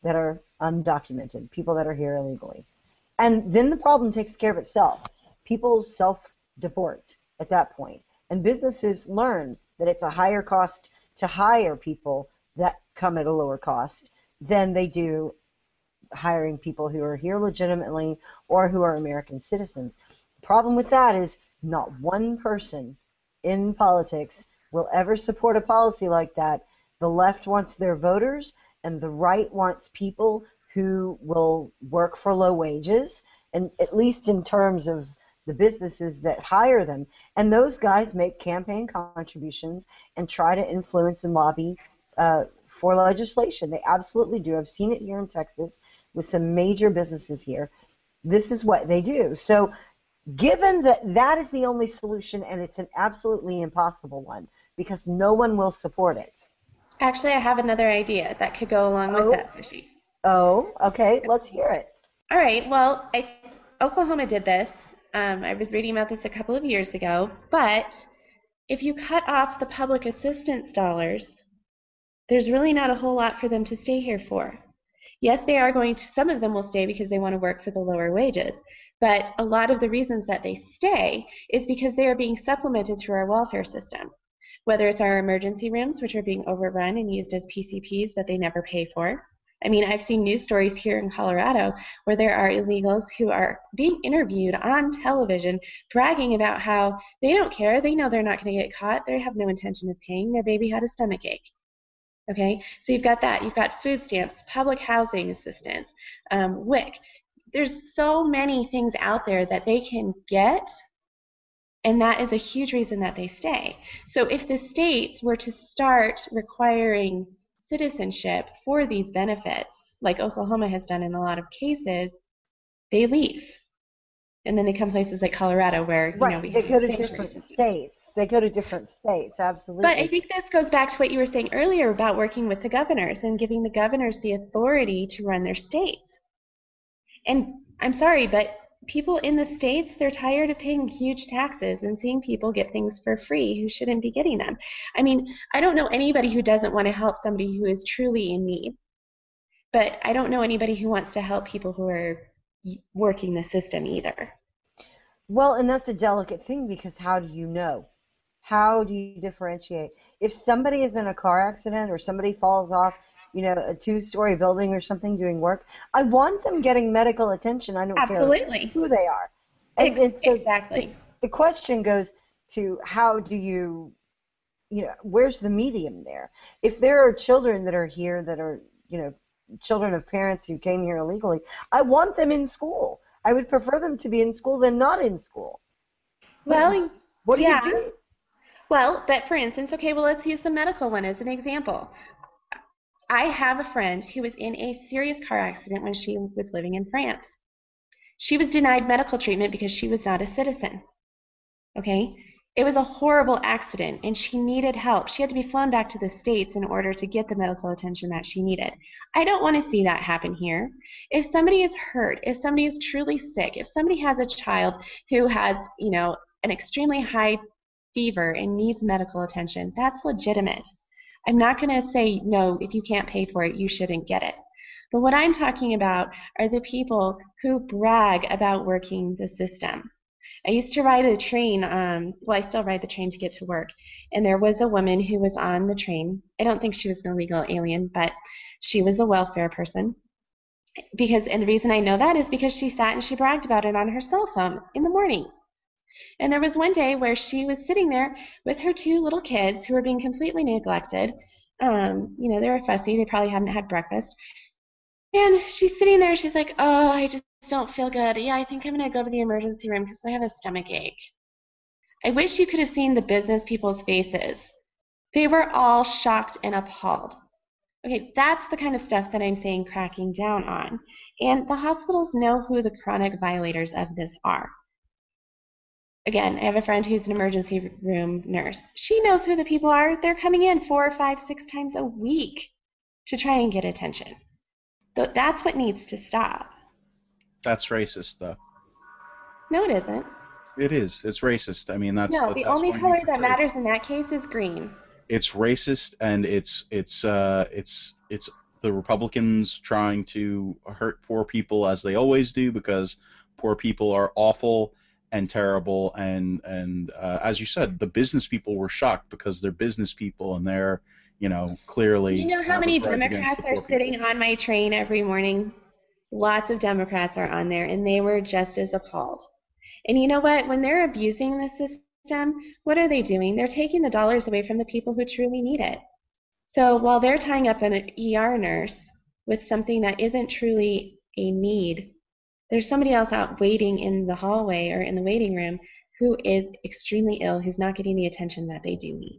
that are undocumented, people that are here illegally. And then the problem takes care of itself. People self-deport at that point. And businesses learn that it's a higher cost to hire people that come at a lower cost than they do hiring people who are here legitimately or who are American citizens. The problem with that is not one person in politics will ever support a policy like that. The left wants their voters, and the right wants people who will work for low wages, and at least in terms of the businesses that hire them. And those guys make campaign contributions and try to influence and lobby uh, for legislation. They absolutely do. I've seen it here in Texas with some major businesses here. This is what they do. So given that that is the only solution, and it's an absolutely impossible one, because no one will support it. Actually, I have another idea that could go along Oh. with that, Fishy. Oh, okay. Let's hear it. All right. Well, I, Oklahoma did this. Um, I was reading about this a couple of years ago. But if you cut off the public assistance dollars, there's really not a whole lot for them to stay here for. Yes, they are going to, some of them will stay because they want to work for the lower wages. But a lot of the reasons that they stay is because they are being supplemented through our welfare system. Whether it's our emergency rooms, which are being overrun and used as P C Ps that they never pay for. I mean, I've seen news stories here in Colorado where there are illegals who are being interviewed on television bragging about how they don't care, they know they're not going to get caught, they have no intention of paying, their baby had a stomach ache. Okay, so you've got that. You've got food stamps, public housing assistance, um, W I C. There's so many things out there that they can get, and that is a huge reason that they stay. So if the states were to start requiring citizenship for these benefits, like Oklahoma has done in a lot of cases, they leave. And then they come places like Colorado where, you Right. know, we they have go to sanctuary different systems. states. They go to different states, absolutely. But I think this goes back to what you were saying earlier about working with the governors and giving the governors the authority to run their states. And I'm sorry, but people in the states, they're tired of paying huge taxes and seeing people get things for free who shouldn't be getting them. I mean, I don't know anybody who doesn't want to help somebody who is truly in need. But I don't know anybody who wants to help people who are working the system either. Well, and that's a delicate thing, because how do you know? How do you differentiate? If somebody is in a car accident or somebody falls off, you know, a two-story building or something doing work, I want them getting medical attention. I don't Absolutely. care who they are. And, and so Exactly. The, the question goes to how do you, you know, where's the medium there? If there are children that are here that are, you know, children of parents who came here illegally, I want them in school. I would prefer them to be in school than not in school. Well, What do yeah. you do? Well, but for instance, okay, well, let's use the medical one as an example. I have a friend who was in a serious car accident when she was living in France. She was denied medical treatment because she was not a citizen. Okay? It was a horrible accident, and she needed help. She had to be flown back to the States in order to get the medical attention that she needed. I don't want to see that happen here. If somebody is hurt, if somebody is truly sick, if somebody has a child who has, you know, an extremely high fever and needs medical attention, that's legitimate. I'm not going to say, no, if you can't pay for it, you shouldn't get it. But what I'm talking about are the people who brag about working the system. I used to ride a train, um, well, I still ride the train to get to work, and there was a woman who was on the train. I don't think she was an illegal alien, but she was a welfare person. Because, and the reason I know that is because she sat and she bragged about it on her cell phone in the mornings. And there was one day where she was sitting there with her two little kids who were being completely neglected. Um, you know, they were fussy. They probably hadn't had breakfast. And she's sitting there. She's like, oh, I just don't feel good. Yeah, I think I'm going to go to the emergency room because I have a stomach ache. I wish you could have seen the business people's faces. They were all shocked and appalled. Okay, that's the kind of stuff that I'm saying cracking down on. And the hospitals know who the chronic violators of this are. Again, I have a friend who's an emergency room nurse. She knows who the people are. They're coming in four, five, six times a week to try and get attention. So that's what needs to stop. That's racist, though. No, it isn't. It is. It's racist. I mean, that's No, that, the that's only why he color that portrayed- matters in that case is green. It's racist, and it's it's uh it's it's the Republicans trying to hurt poor people as they always do, because poor people are awful and terrible, and and uh, as you said, the business people were shocked because they're business people and they're, you know, clearly. You know how have a many grudge against Democrats the are poor sitting people. on my train every morning? Lots of Democrats are on there, and they were just as appalled. And you know what? When they're abusing the system, what are they doing? They're taking the dollars away from the people who truly need it. So while they're tying up an E R nurse with something that isn't truly a need, there's somebody else out waiting in the hallway or in the waiting room who is extremely ill, who's not getting the attention that they do need.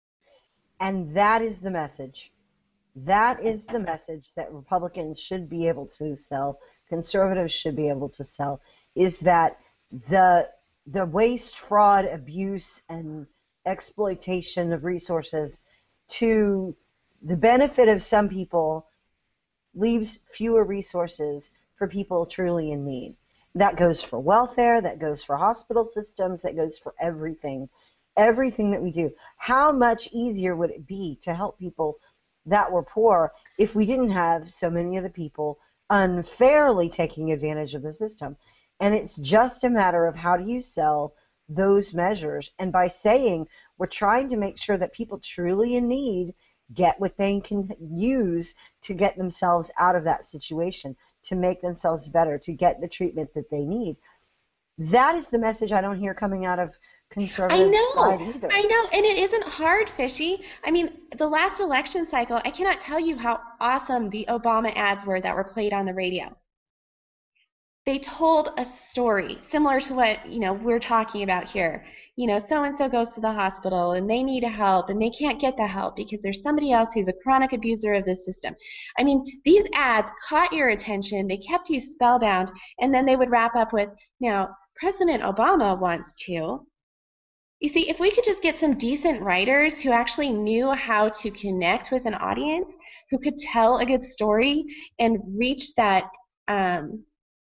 And that is the message. That is the message that Republicans should be able to sell, conservatives should be able to sell, is that the the waste, fraud, abuse, and exploitation of resources to the benefit of some people leaves fewer resources for people truly in need. That goes for welfare, that goes for hospital systems, that goes for everything. Everything that we do. How much easier would it be to help people that were poor if we didn't have so many of the people unfairly taking advantage of the system? And it's just a matter of how do you sell those measures. And by saying we're trying to make sure that people truly in need get what they can use to get themselves out of that situation, to make themselves better, to get the treatment that they need. That is the message I don't hear coming out of conservative I know, side either. I know, and it isn't hard, Fishy. I mean, the last election cycle, I cannot tell you how awesome the Obama ads were that were played on the radio. They told a story similar to what, you know, we're talking about here. You know, so-and-so goes to the hospital and they need help and they can't get the help because there's somebody else who's a chronic abuser of the system. I mean, these ads caught your attention, they kept you spellbound, and then they would wrap up with, now, President Obama wants to. You see, if we could just get some decent writers who actually knew how to connect with an audience, who could tell a good story and reach that um,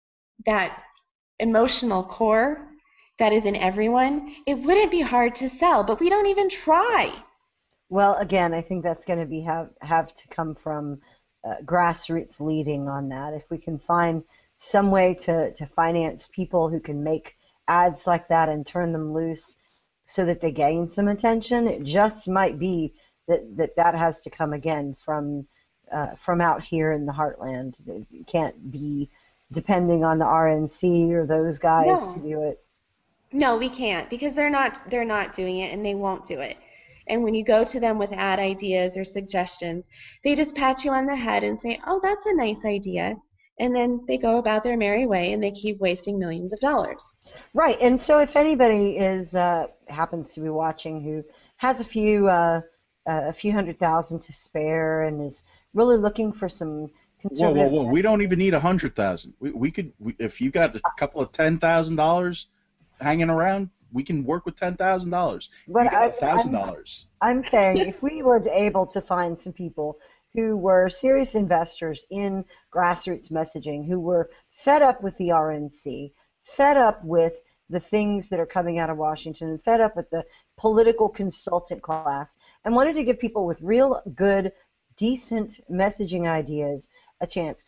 that emotional core that is in everyone, it wouldn't be hard to sell, but we don't even try. Well, again, I think that's going to be have, have to come from uh, grassroots leading on that. If we can find some way to, to finance people who can make ads like that and turn them loose so that they gain some attention, it just might be that that, that has to come again from uh, from out here in the heartland. It can't be depending on the R N C or those guys No. to do it. No, we can't, because they're not they're not doing it and they won't do it. And when you go to them with ad ideas or suggestions, they just pat you on the head and say, "Oh, that's a nice idea." And then they go about their merry way and they keep wasting millions of dollars. Right, and so if anybody is uh, happens to be watching who has a few uh, uh, a few hundred thousand to spare and is really looking for some Whoa, conservative, whoa, whoa! We don't even need a hundred thousand. We we could we, if you got a couple of ten thousand dollars hanging around, we can work with ten thousand dollars. But You got I- a thousand dollars. I'm saying if we were to able to find some people who were serious investors in grassroots messaging, who were fed up with the R N C, fed up with the things that are coming out of Washington, and fed up with the political consultant class, and wanted to give people with real good, decent messaging ideas a chance,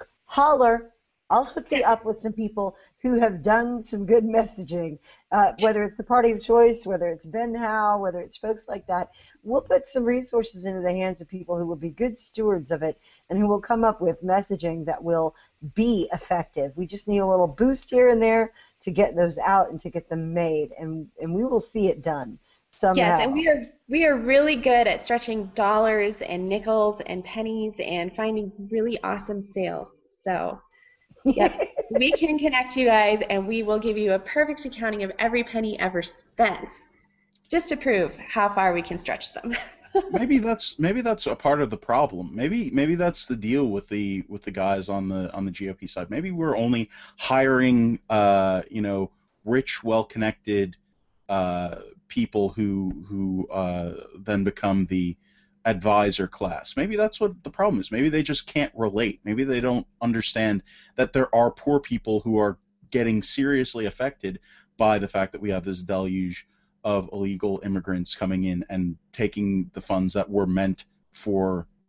holler. I'll hook you up with some people who have done some good messaging, uh, whether it's the Party of Choice, whether it's Ben Howe, whether it's folks like that. We'll put some resources into the hands of people who will be good stewards of it and who will come up with messaging that will be effective. We just need a little boost here and there to get those out and to get them made, and, and we will see it done somehow. Yes, and we are we are really good at stretching dollars and nickels and pennies and finding really awesome sales. So, yep, we can connect you guys, and we will give you a perfect accounting of every penny ever spent, just to prove how far we can stretch them. maybe that's maybe that's a part of the problem. Maybe maybe that's the deal with the with the guys on the on the G O P side. Maybe we're only hiring uh, you know rich, well-connected uh, people who who uh, then become the advisor class. Maybe that's what the problem is. Maybe they just can't relate. Maybe they don't understand that there are poor people who are getting seriously affected by the fact that we have this deluge of illegal immigrants coming in and taking the funds that were meant for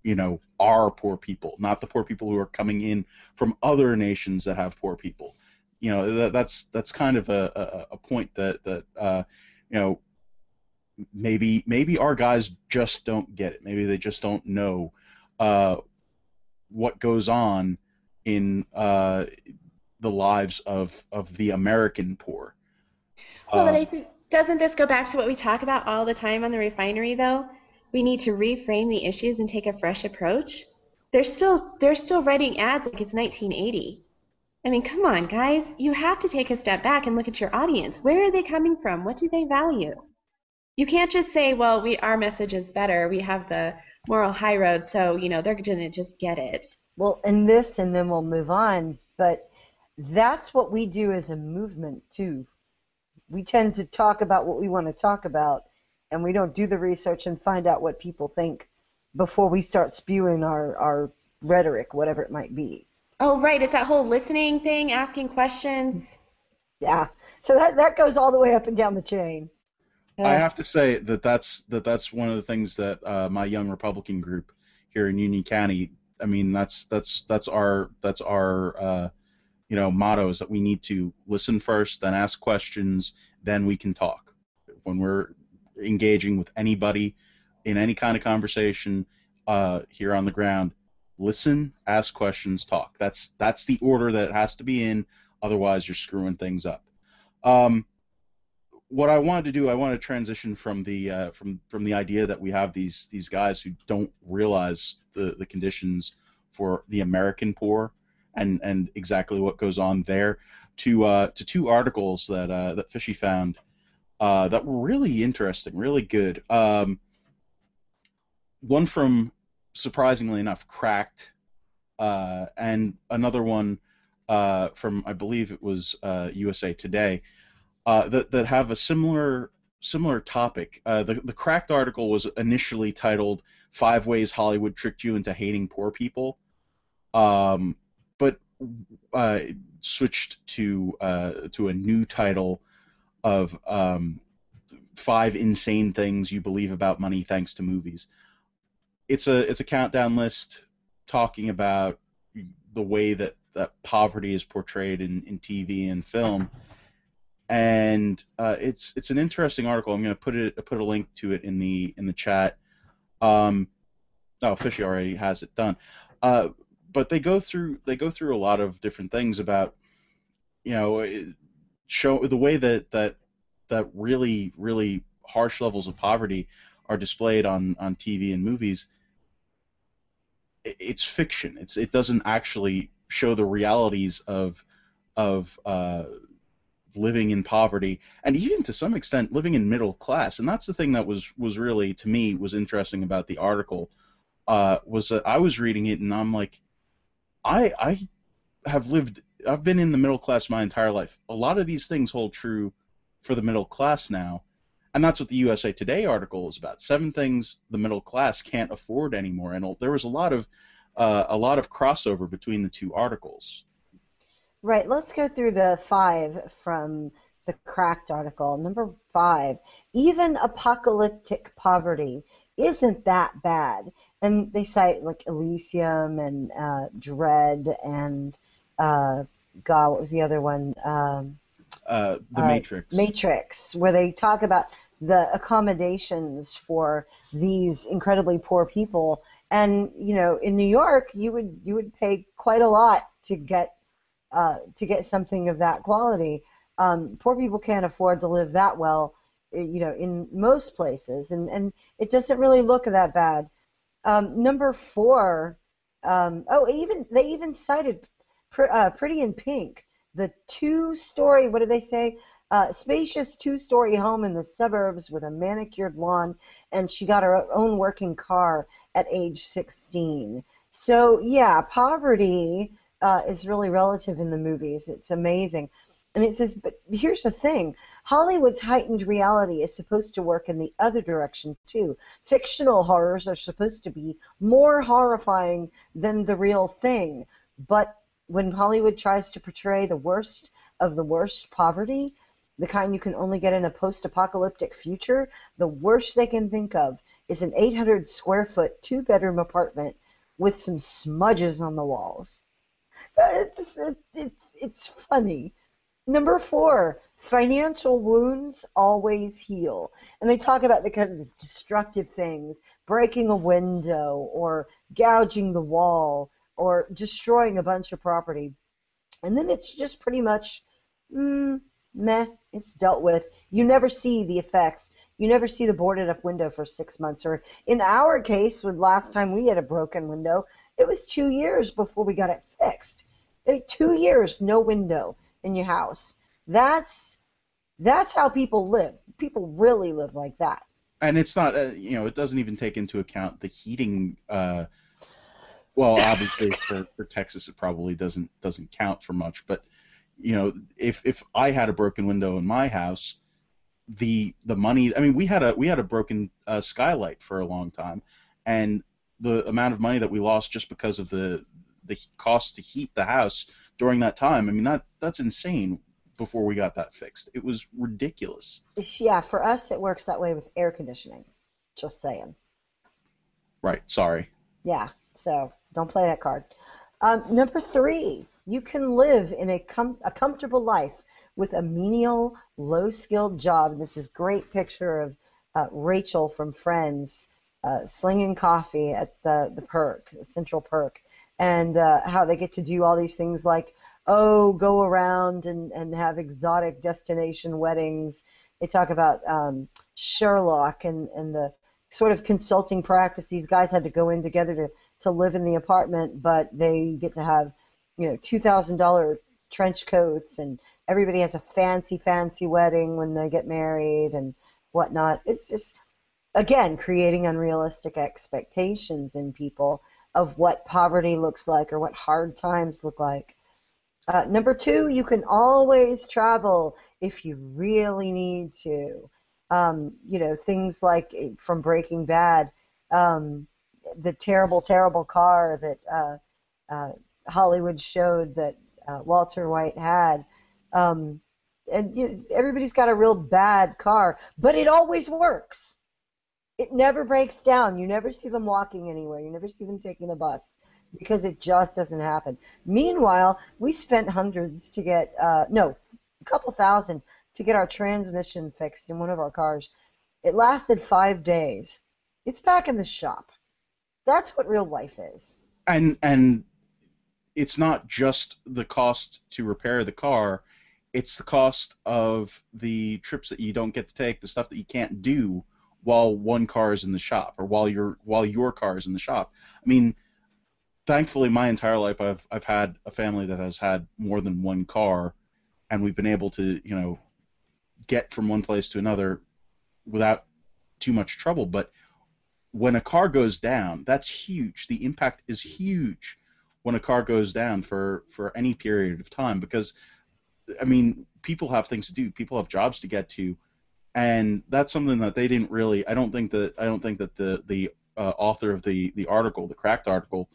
you know, our poor people, not the poor people who are coming in from other nations that have poor people. You know, that, that's that's kind of a, a, a point that that uh, you know, maybe maybe our guys just don't get it. Maybe they just don't know uh, what goes on in uh, the lives of of the American poor. Well, but Uh, I think doesn't this go back to what we talk about all the time on the refinery, though? We need to reframe the issues and take a fresh approach. They're still they're still writing ads like it's nineteen eighty. I mean, come on, guys. You have to take a step back and look at your audience. Where are they coming from? What do they value? You can't just say, well, we our message is better. We have the moral high road, so you know they're going to just get it. Well, and this, and then we'll move on. But that's what we do as a movement too. We tend to talk about what we want to talk about, and we don't do the research and find out what people think before we start spewing our, our rhetoric, whatever it might be. Oh, right. It's that whole listening thing, asking questions. Yeah. So that, that goes all the way up and down the chain. Uh, I have to say that that's that that's one of the things that uh, my Young Republican group here in Union County. I mean, that's that's that's our that's our uh, you know motto is that we need to listen first, then ask questions, then we can talk. When we're engaging with anybody in any kind of conversation uh, here on the ground, listen, ask questions, talk. That's that's the order that it has to be in. Otherwise, you're screwing things up. Um, what I wanted to do, I want to transition from the uh, from from the idea that we have these these guys who don't realize the, the conditions for the American poor and, and exactly what goes on there to uh, to two articles that uh, that Fishy found uh, that were really interesting, really good. Um, one from, surprisingly enough, Cracked, uh, and another one uh, from, I believe it was uh, U S A Today. Uh, that that have a similar similar topic. Uh, the the Cracked article was initially titled "Five Ways Hollywood Tricked You into Hating Poor People," um, but uh, switched to uh, to a new title of um, Five Insane Things You Believe About Money Thanks to Movies. It's a it's a countdown list talking about the way that, that poverty is portrayed in, in T V and film. And uh, it's it's an interesting article. I'm going to put it put a link to it in the in the chat. Um, oh, Fishy already has it done. Uh, but they go through they go through a lot of different things about, you know, show the way that that that really really harsh levels of poverty are displayed on, on T V and movies. It's fiction. It's it doesn't actually show the realities of of uh, living in poverty, and even to some extent living in middle class. And that's the thing that was was really, to me, was interesting about the article, uh, was that I was reading it and I'm like, I I have lived, I've been in the middle class my entire life. A lot of these things hold true for the middle class now, and that's what the U S A Today article is about. Seven things the middle class can't afford anymore, and there was a lot of uh, a lot of crossover between the two articles. Right, let's go through the five from the Cracked article. Number five, even apocalyptic poverty isn't that bad. And they cite like Elysium and uh, Dread and, uh, God, what was the other one? Um, uh, the uh, Matrix. Matrix, where they talk about the accommodations for these incredibly poor people. And, you know, in New York, you would you would pay quite a lot to get Uh, to get something of that quality. Um, poor people can't afford to live that well, you know, in most places, and, and it doesn't really look that bad. Um, number four, um, oh, even they even cited pr uh, Pretty in Pink, the two-story, what do they say, uh, spacious two-story home in the suburbs with a manicured lawn, and she got her own working car at age sixteen. So, yeah, poverty Uh, is really relative in the movies. It's amazing. And it says, but here's the thing. Hollywood's heightened reality is supposed to work in the other direction, too. Fictional horrors are supposed to be more horrifying than the real thing. But when Hollywood tries to portray the worst of the worst poverty, the kind you can only get in a post-apocalyptic future, the worst they can think of is an eight hundred square foot, two bedroom apartment with some smudges on the walls. It's, it's, it's funny. Number four, financial wounds always heal. And they talk about the kind of destructive things, breaking a window or gouging the wall or destroying a bunch of property. And then it's just pretty much, mm, meh, it's dealt with. You never see the effects. You never see the boarded up window for six months. Or in our case, with last time we had a broken window, it was two years before we got it fixed. Two years, no window in your house. That's that's how people live. People really live like that. And it's not, uh, you know, it doesn't even take into account the heating. Uh, well, obviously for, for Texas, it probably doesn't doesn't count for much. But you know, if if I had a broken window in my house, the the money. I mean, we had a we had a broken uh, skylight for a long time, and the amount of money that we lost just because of the the cost to heat the house during that time. I mean, that that's insane. Before we got that fixed, it was ridiculous. Yeah, for us, it works that way with air conditioning. Just saying. Right. Sorry. Yeah. So don't play that card. Um, number three, you can live in a com- a comfortable life with a menial, low-skilled job. This is a great picture of uh, Rachel from Friends uh, slinging coffee at the the Perk, the Central Perk, and uh, how they get to do all these things like, oh, go around and, and have exotic destination weddings. They talk about um, Sherlock and, and the sort of consulting practice. These guys had to go in together to, to live in the apartment, but they get to have, you know, two thousand dollars trench coats, and everybody has a fancy, fancy wedding when they get married and whatnot. It's just, again, creating unrealistic expectations in people of what poverty looks like or what hard times look like. Uh, number two, you can always travel if you really need to. Um, you know, things like from Breaking Bad, um, the terrible, terrible car that uh, uh, Hollywood showed that uh, Walter White had. Um, and you know, everybody's got a real bad car, but it always works. It never breaks down. You never see them walking anywhere. You never see them taking a bus, because it just doesn't happen. Meanwhile, we spent hundreds to get, uh, no, a couple thousand to get our transmission fixed in one of our cars. It lasted five days. It's back in the shop. That's what real life is. And and it's not just the cost to repair the car. It's the cost of the trips that you don't get to take, the stuff that you can't do while one car is in the shop, or while your while your car is in the shop. I mean, thankfully, my entire life, I've I've had a family that has had more than one car, and we've been able to, you know, get from one place to another without too much trouble. But when a car goes down, that's huge. The impact is huge when a car goes down for, for any period of time, because, I mean, people have things to do. People have jobs to get to, and that's something that they didn't really. I don't think that I don't think that the the uh, author of the the article, the Cracked article,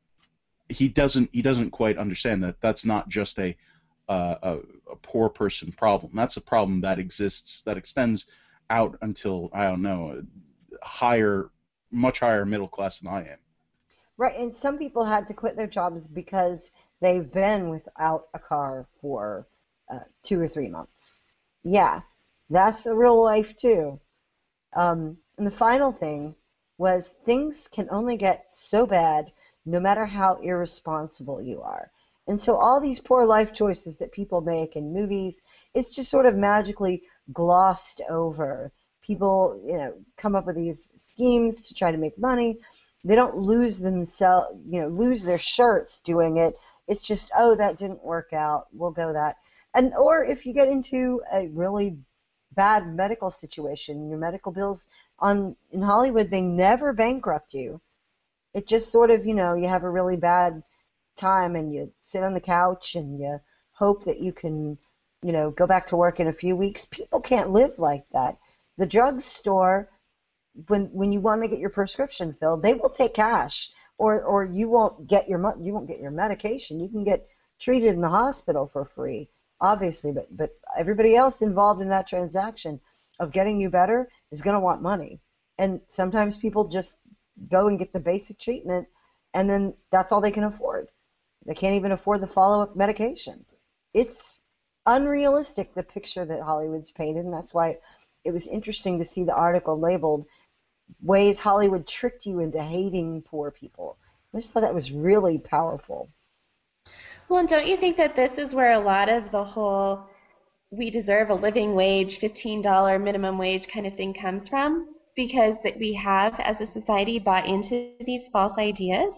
he doesn't he doesn't quite understand that that's not just a, uh, a a poor person problem. That's a problem that exists, that extends out until, I don't know, a higher, much higher middle class than I am. Right, and some people had to quit their jobs because they've been without a car for uh, two or three months. Yeah, that's a real life too. Um, and the final thing was, things can only get so bad no matter how irresponsible you are. And so all these poor life choices that people make in movies, it's just sort of magically glossed over. People, you know, come up with these schemes to try to make money. They don't lose themselves, you know, lose their shirts doing it. It's just, oh, that didn't work out, we'll go that. And or if you get into a really bad medical situation, your medical bills on in Hollywood, they never bankrupt you. It just sort of, you know, you have a really bad time and you sit on the couch and you hope that you can, you know, go back to work in a few weeks. People can't live like that. The drugstore, when when you want to get your prescription filled, they will take cash, or or you won't get your you won't get your medication. You can get treated in the hospital for free, obviously, but but everybody else involved in that transaction of getting you better is going to want money. And sometimes people just go and get the basic treatment, and then that's all they can afford. They can't even afford the follow-up medication. It's unrealistic, the picture that Hollywood's painted, and that's why it was interesting to see the article labeled Ways Hollywood Tricked You into Hating Poor People. I just thought that was really powerful. Well, and don't you think that this is where a lot of the whole we deserve a living wage, fifteen dollars minimum wage kind of thing comes from? Because that we have, as a society, bought into these false ideas?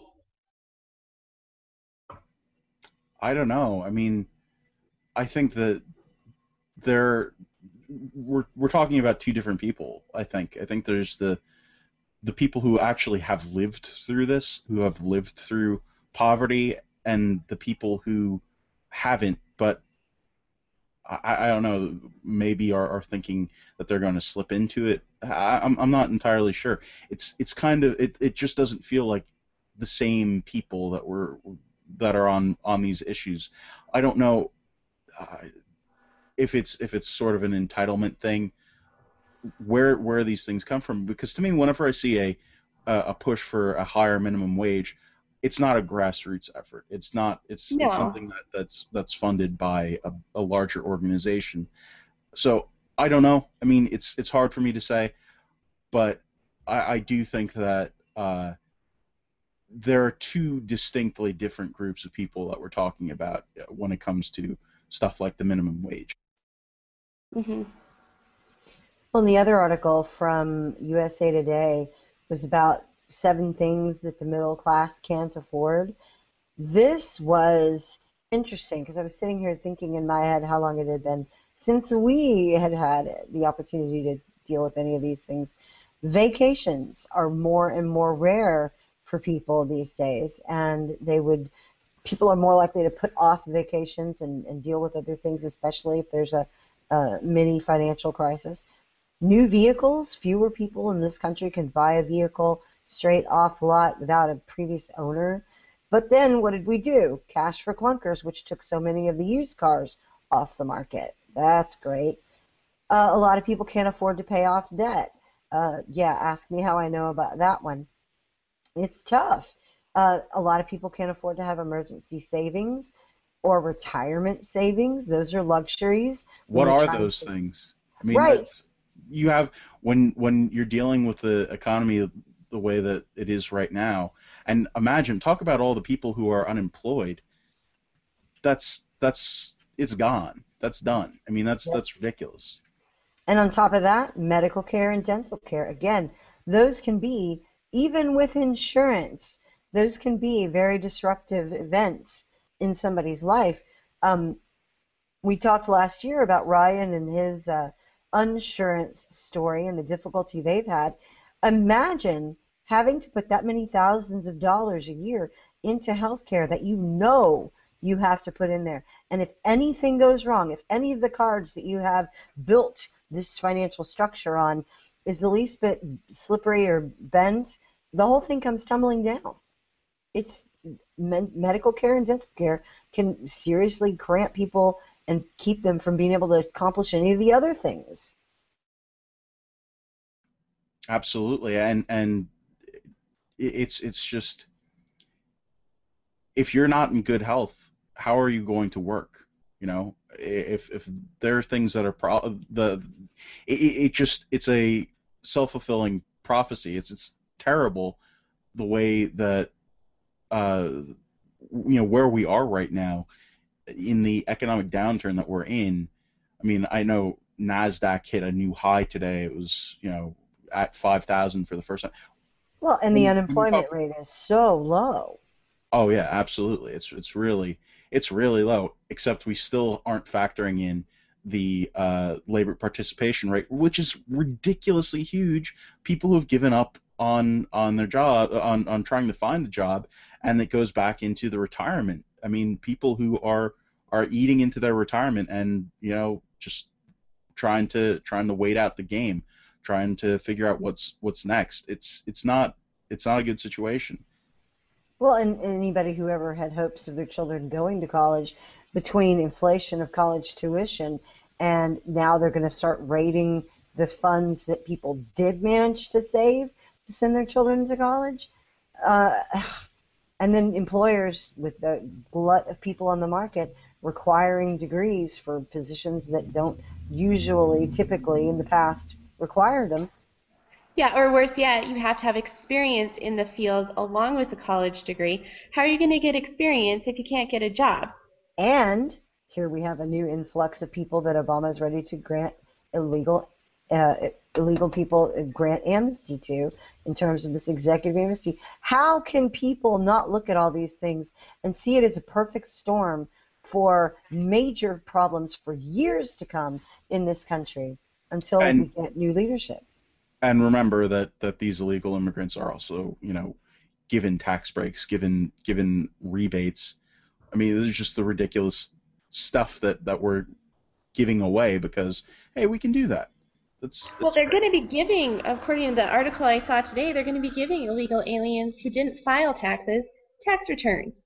I don't know. I mean, I think that there we're we're talking about two different people. I think. I think there's the the people who actually have lived through this, who have lived through poverty, and the people who haven't, but I, I don't know, maybe are, are thinking that they're going to slip into it. I, I'm I'm not entirely sure. It's it's kind of it, it just doesn't feel like the same people that were that are on on these issues. I don't know uh, if it's if it's sort of an entitlement thing, where where these things come from. Because to me, whenever I see a a push for a higher minimum wage, it's not a grassroots effort. It's not. It's No. it's something that, that's that's funded by a, a larger organization. So I don't know. I mean, it's it's hard for me to say, but I, I do think that uh, there are two distinctly different groups of people that we're talking about when it comes to stuff like the minimum wage. Mm-hmm. Well, the other article from U S A Today was about seven things that the middle class can't afford. This was interesting because I was sitting here thinking in my head how long it had been since we had had the opportunity to deal with any of these things. Vacations are more and more rare for people these days, and they would people are more likely to put off vacations and, and deal with other things, especially if there's a, a mini financial crisis. New vehicles, fewer people in this country can buy a vehicle straight off lot without a previous owner. But then what did we do? Cash for clunkers, which took so many of the used cars off the market. That's great. Uh, a lot of people can't afford to pay off debt. Uh, yeah, ask me how I know about that one. It's tough. Uh, a lot of people can't afford to have emergency savings or retirement savings. Those are luxuries. What when you're are trying those to- things? I mean, Right. that's, you have when when you're dealing with the economy the way that it is right now, and imagine, talk about all the people who are unemployed. That's that's it's gone. That's done. I mean, that's Yep. that's ridiculous. And on top of that, medical care and dental care. Again, those can be, even with insurance, those can be very disruptive events in somebody's life. Um, we talked last year about Ryan and his uh, insurance story and the difficulty they've had. Imagine having to put that many thousands of dollars a year into healthcare that you know you have to put in there. And if anything goes wrong, if any of the cards that you have built this financial structure on is the least bit slippery or bent, the whole thing comes tumbling down. It's med- medical care and dental care can seriously cramp people and keep them from being able to accomplish any of the other things. Absolutely, and and it's it's just, if you're not in good health, how are you going to work? You know, if if there are things that are pro- the it, it just it's a self-fulfilling prophecy. It's it's terrible the way that uh you know where we are right now in the economic downturn that we're in. I mean, I know NASDAQ hit a new high today. It was, you know, at five thousand for the first time. Well, and the When- when you unemployment talk- rate is so low. Oh yeah, absolutely. It's it's really it's really low. Except we still aren't factoring in the uh, labor participation rate, which is ridiculously huge. People who've given up on on their job, on on trying to find a job, and it goes back into the retirement. I mean, people who are are eating into their retirement and, you know, just trying to trying to wait out the game, trying to figure out what's what's next. It's it's not it's not a good situation. Well, and anybody who ever had hopes of their children going to college, between inflation of college tuition and now they're going to start rating the funds that people did manage to save to send their children to college. Uh, and then employers with the glut of people on the market requiring degrees for positions that don't usually, typically in the past, require them. Yeah, or worse yet, you have to have experience in the field along with a college degree. How are you going to get experience if you can't get a job? And here we have a new influx of people that Obama is ready to grant illegal uh, illegal people uh, grant amnesty to in terms of this executive amnesty. How can people not look at all these things and see it as a perfect storm for major problems for years to come in this country until and, we get new leadership? And remember that, that these illegal immigrants are also, you know, given tax breaks, given given rebates. I mean, there's just the ridiculous stuff that, that we're giving away because, hey, we can do that. That's, that's well, they're great. going to be giving, according to the article I saw today, they're going to be giving illegal aliens who didn't file taxes tax returns.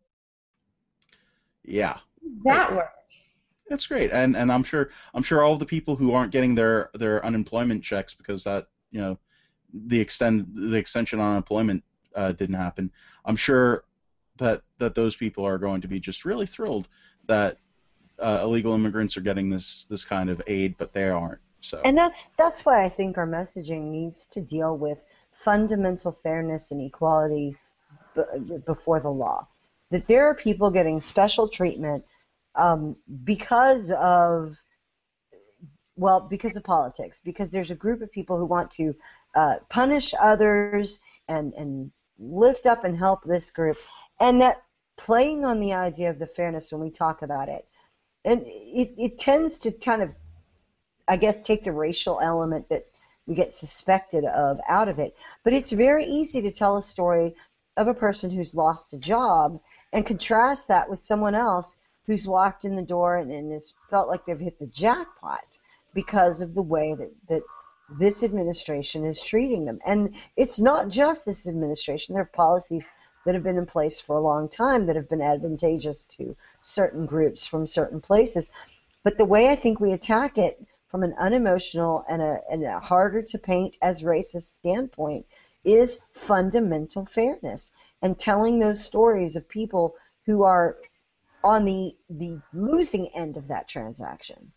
Yeah. That right. work. That's great, and and I'm sure I'm sure all of the people who aren't getting their, their unemployment checks because that you know the extend the extension on unemployment uh, didn't happen. I'm sure that that those people are going to be just really thrilled that uh, illegal immigrants are getting this this kind of aid, but they aren't. So. And that's that's why I think our messaging needs to deal with fundamental fairness and equality b- before the law. That there are people getting special treatment um, because of well, because of politics. Because there's a group of people who want to uh, punish others and and lift up and help this group, and that playing on the idea of the fairness when we talk about it, and it it tends to kind of I guess take the racial element that we get suspected of out of it. But it's very easy to tell a story of a person who's lost a job and contrast that with someone else who's walked in the door and, and has felt like they've hit the jackpot because of the way that, that this administration is treating them. And it's not just this administration. There are policies that have been in place for a long time that have been advantageous to certain groups from certain places. But the way I think we attack it from an unemotional and a, and a harder to paint as racist standpoint is fundamental fairness and telling those stories of people who are on the the losing end of that transaction.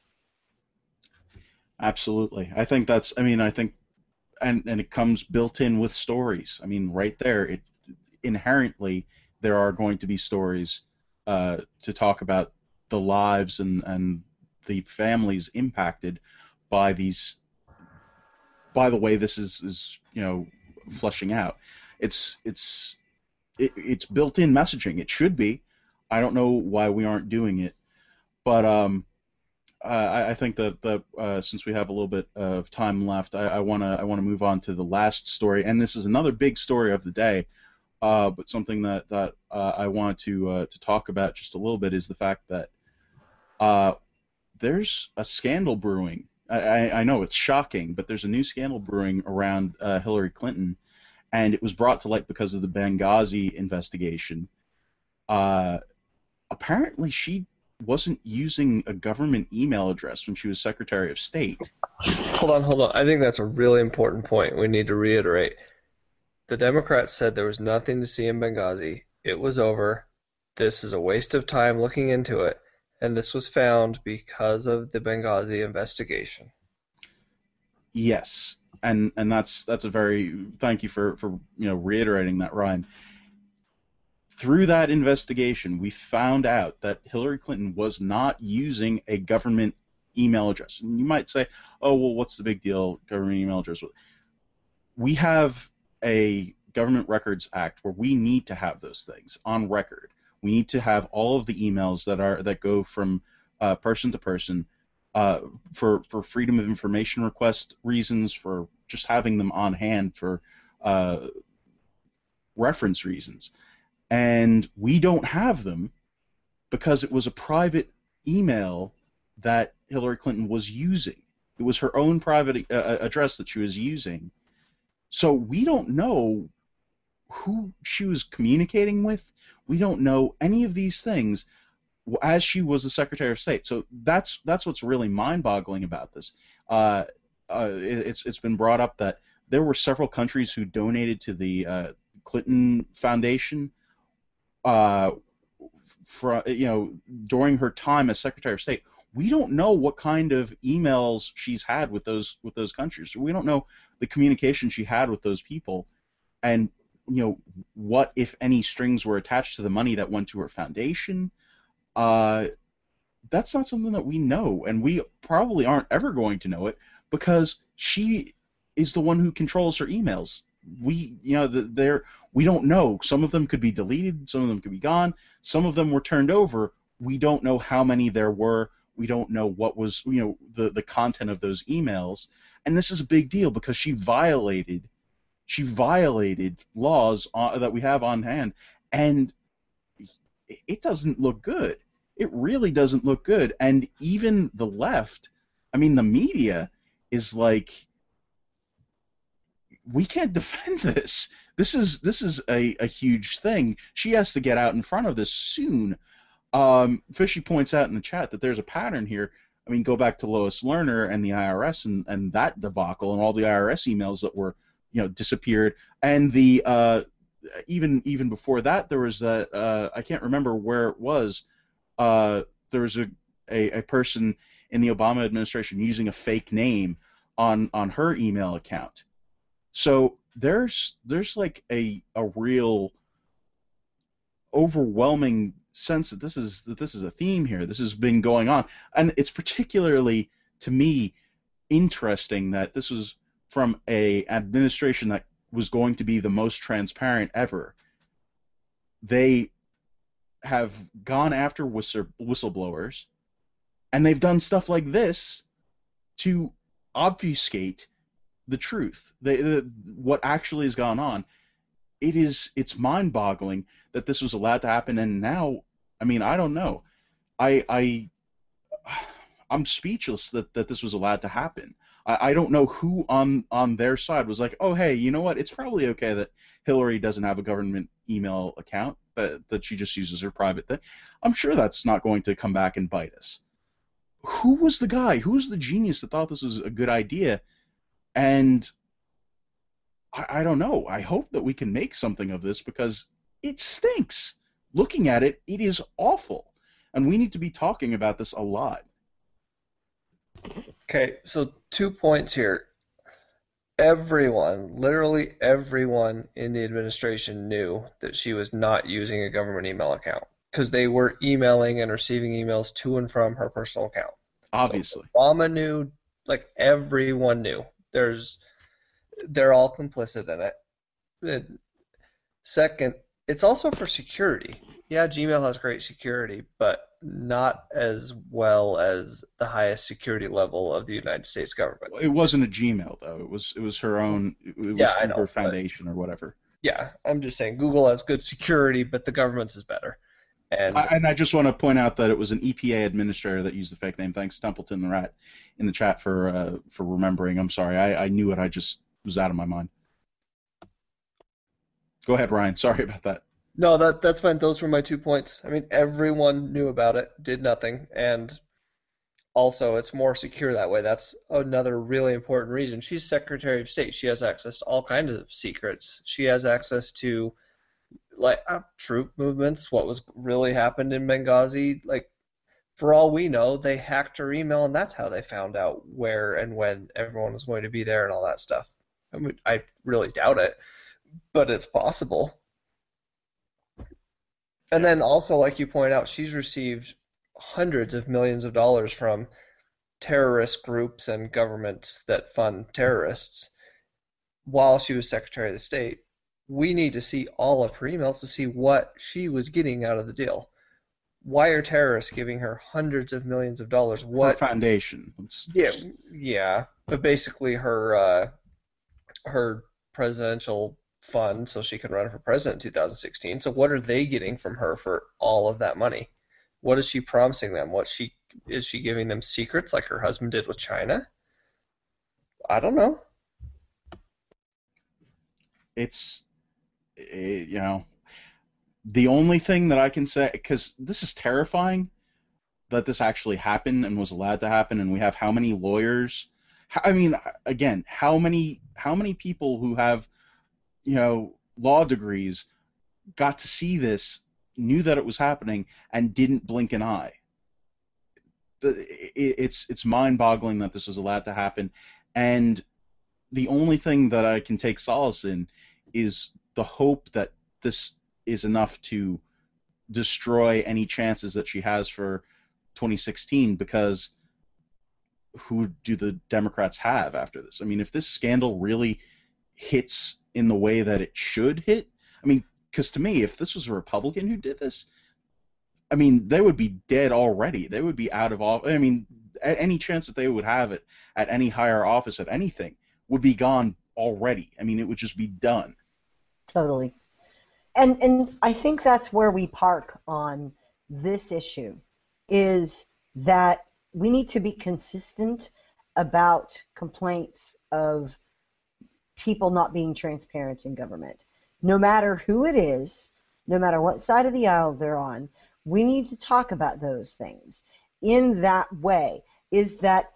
Absolutely. I think that's, I mean, I think, and, and it comes built in with stories. I mean, right there, it inherently, there are going to be stories uh, to talk about the lives and, and the families impacted by these, by the way this is, is you know, fleshing out. It's, it's, it, it's built-in messaging. It should be. I don't know why we aren't doing it, but um, uh, I, I think that, that uh, since we have a little bit of time left, I, I wanna I wanna move on to the last story, and this is another big story of the day, uh, but something that that uh, I wanted to uh, to talk about just a little bit is the fact that uh, there's a scandal brewing. I, I, I know it's shocking, but there's a new scandal brewing around uh, Hillary Clinton, and it was brought to light because of the Benghazi investigation. Uh, apparently, she wasn't using a government email address when she was Secretary of State. Hold on, hold on. I think that's a really important point we need to reiterate. The Democrats said there was nothing to see in Benghazi. It was over. This is a waste of time looking into it. And this was found because of the Benghazi investigation. Yes, and and that's that's a very thank you for for you know reiterating that, Ryan. Through that investigation, we found out that Hillary Clinton was not using a government email address. And you might say, "Oh, well, what's the big deal? Government email address." We have a Government Records Act where we need to have those things on record. We need to have all of the emails that are that go from uh, person to person uh, for for freedom of information request reasons, for just having them on hand for uh, reference reasons. And we don't have them because it was a private email that Hillary Clinton was using. It was her own private uh, address that she was using. So we don't know who she was communicating with. We don't know any of these things as she was the Secretary of State. So that's that's what's really mind-boggling about this. Uh, uh, it, it's it's been brought up that there were several countries who donated to the uh, Clinton Foundation, uh, for, you know, during her time as Secretary of State. We don't know what kind of emails she's had with those with those countries. We don't know the communication she had with those people, and you know what, if any, strings were attached to the money that went to her foundation. Uh, that's not something that we know, and we probably aren't ever going to know it because she is the one who controls her emails. We, you know, they're, we don't know. Some of them could be deleted, some of them could be gone, some of them were turned over. We don't know how many there were. We don't know what was, you know, the, the content of those emails. And this is a big deal because she violated, she violated laws on, that we have on hand, and it doesn't look good. It really doesn't look good. And even the left, I mean, the media is like, we can't defend this. This is this is a, a huge thing. She has to get out in front of this soon. Um, Fishy points out in the chat that there's a pattern here. I mean, go back to Lois Lerner and the I R S and, and that debacle and all the I R S emails that were, you know, disappeared. And the uh, even even before that, there was a uh, I can't remember where it was. Uh, there was a, a a person in the Obama administration using a fake name on on her email account. So there's there's like a a real overwhelming sense that this is that this is a theme here. This has been going on, and it's particularly to me interesting that this was from a administration that was going to be the most transparent ever. They have gone after whistle, whistleblowers, and they've done stuff like this to obfuscate the truth, they, the, what actually has gone on. It is, it's mind-boggling that this was allowed to happen, and now, I mean, I don't know. I, I, I'm speechless that, that this was allowed to happen. I, I don't know who on, on their side was like, oh, hey, you know what, it's probably okay that Hillary doesn't have a government email account, but that she just uses her private thing. I'm sure that's not going to come back and bite us. Who was the guy? Who was the genius that thought this was a good idea? And I, I don't know. I hope that we can make something of this because it stinks. Looking at it, it is awful. And we need to be talking about this a lot. Okay, so two points here. Everyone, literally everyone in the administration knew that she was not using a government email account because they were emailing and receiving emails to and from her personal account. Obviously. So Obama knew, like everyone knew. There's, they're all complicit in it. it. Second, it's also for security. Yeah, Gmail has great security, but not as well as the highest security level of the United States government. It wasn't a Gmail though. It was it was her own. It was yeah, through I know, her foundation or whatever. Yeah, I'm just saying Google has good security, but the government's is better. And I, and I just want to point out that it was an E P A administrator that used the fake name. Thanks, Templeton the Rat, in the chat for uh, for remembering. I'm sorry, I, I knew it. I just was out of my mind. Go ahead, Ryan. Sorry about that. No, that that's fine. Those were my two points. I mean, everyone knew about it, did nothing, and also it's more secure that way. That's another really important reason. She's Secretary of State. She has access to all kinds of secrets. She has access to like uh, troop movements, what was really happened in Benghazi. Like, for all we know, they hacked her email, and that's how they found out where and when everyone was going to be there and all that stuff. I mean, I really doubt it, but it's possible. And then also, like you point out, she's received hundreds of millions of dollars from terrorist groups and governments that fund terrorists while she was Secretary of the State. We need to see all of her emails to see what she was getting out of the deal. Why are terrorists giving her hundreds of millions of dollars? What her foundation? It's, yeah, yeah, but basically her uh, her presidential fund so she can run for president in two thousand sixteen. So what are they getting from her for all of that money? What is she promising them? What she is she giving them secrets like her husband did with China? I don't know. It's it, you know, the only thing that I can say, because this is terrifying that this actually happened and was allowed to happen, and we have how many lawyers I mean, again, how many how many people who have, you know, law degrees got to see this, knew that it was happening, and didn't blink an eye? The, it, it's it's mind-boggling that this was allowed to happen, and the only thing that I can take solace in is the hope that this is enough to destroy any chances that she has for twenty sixteen, because who do the Democrats have after this? I mean, if this scandal really hits in the way that it should hit, I mean, because to me, if this was a Republican who did this, I mean, they would be dead already. They would be out of office. I mean, any chance that they would have it at any higher office at anything would be gone already. I mean, it would just be done. Totally. And and I think that's where we park on this issue, is that we need to be consistent about complaints of people not being transparent in government. No matter who it is, no matter what side of the aisle they're on, we need to talk about those things in that way. Is that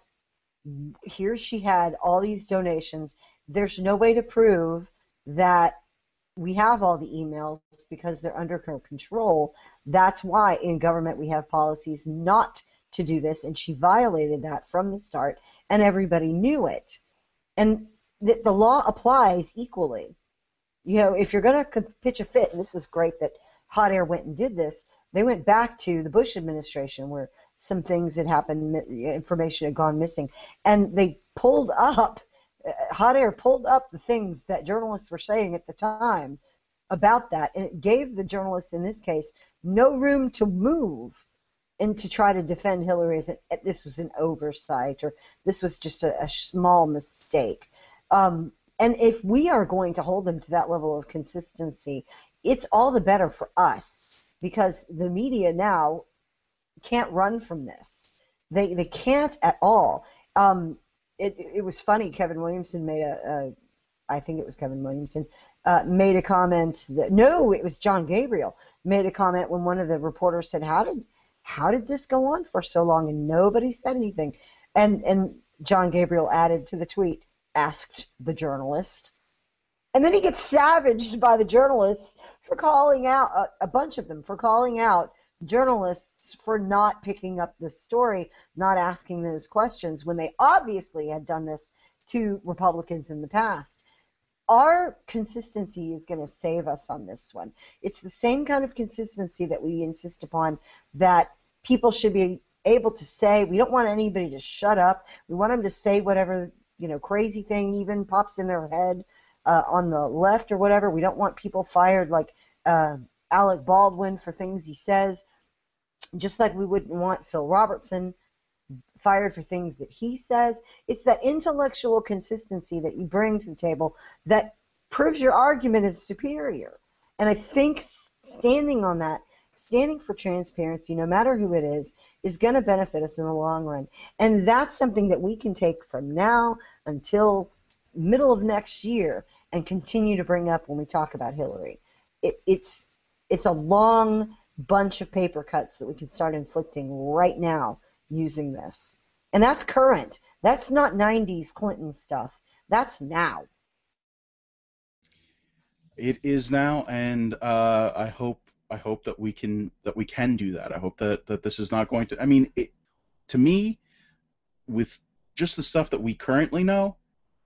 here she had all these donations. There's no way to prove that we have all the emails because they're under her control. That's why in government we have policies not to do this, and she violated that from the start, and everybody knew it. And the, the law applies equally. You know, if you're going to pitch a fit, and this is great that Hot Air went and did this, they went back to the Bush administration where some things had happened, information had gone missing, and they pulled up, Hot Air pulled up the things that journalists were saying at the time about that, and it gave the journalists in this case no room to move and to try to defend Hillary as this was an oversight or this was just a, a small mistake. Um, and if we are going to hold them to that level of consistency, it's all the better for us, because the media now can't run from this. They they can't at all. Um, it it was funny. Kevin Williamson made a, a I think it was Kevin Williamson uh, made a comment that no, it was John Gabriel made a comment when one of the reporters said, "How did how did this go on for so long?" And nobody said anything. And and John Gabriel added to the tweet, "Asked the journalist." And then he gets savaged by the journalists for calling out, a, a bunch of them, for calling out journalists for not picking up this story, not asking those questions, when they obviously had done this to Republicans in the past. Our consistency is going to save us on this one. It's the same kind of consistency that we insist upon, that people should be able to say. We don't want anybody to shut up. We want them to say whatever, you know, crazy thing even pops in their head. Uh, on the left or whatever. We don't want people fired like uh, Alec Baldwin for things he says, just like we wouldn't want Phil Robertson fired for things that he says. It's that intellectual consistency that you bring to the table that proves your argument is superior. And I think standing on that, standing for transparency, no matter who it is, is going to benefit us in the long run. And that's something that we can take from now until middle of next year and continue to bring up when we talk about Hillary. It, it's it's a long bunch of paper cuts that we can start inflicting right now using this. And that's current. That's not nineties Clinton stuff. That's now. It is now, and uh, I hope I hope that we can that we can do that. I hope that, that this is not going to. I mean, it, to me, with just the stuff that we currently know,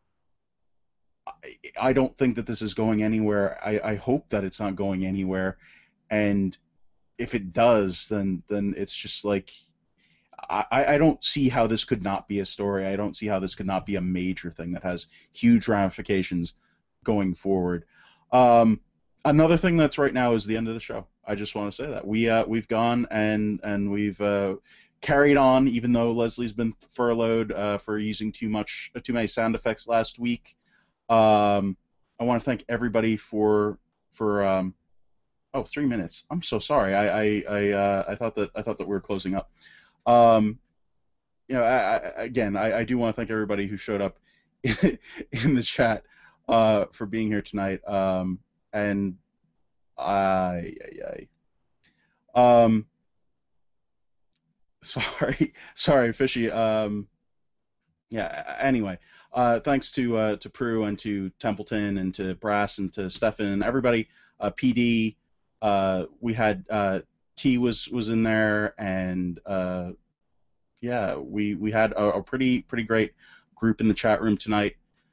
I don't think that this is going anywhere. I, I hope that it's not going anywhere, and if it does, then then it's just like I, I don't see how this could not be a story. I don't see how this could not be a major thing that has huge ramifications going forward. Um, another thing that's right now is the end of the show. I just want to say that we uh, we've gone and and we've uh, carried on, even though Leslie's been furloughed uh, for using too much too many sound effects last week. Um, I want to thank everybody for for um, oh three minutes. I'm so sorry. I I I, uh, I thought that I thought that we were closing up. Um, you know, I, I, again, I, I do want to thank everybody who showed up in, in the chat uh, for being here tonight. Um, and I, I, I, um, sorry, sorry, Fishy. Um, yeah. Anyway, uh, thanks to uh, to Prue and to Templeton and to Brass and to Stefan and everybody. Uh, P D. Uh, we had uh, T was was in there, and uh, yeah, we we had a, a pretty pretty great group in the chat room tonight.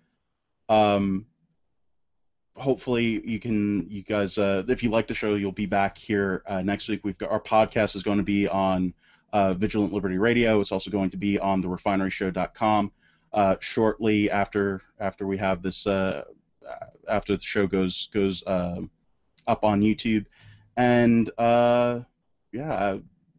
Um, hopefully you can you guys uh, if you like the show, you'll be back here uh, next week. We've got our podcast is going to be on uh, Vigilant Liberty Radio. It's also going to be on the refinery show dot com uh, shortly after after we have this uh, after the show goes goes uh, up on YouTube. And uh, yeah, uh,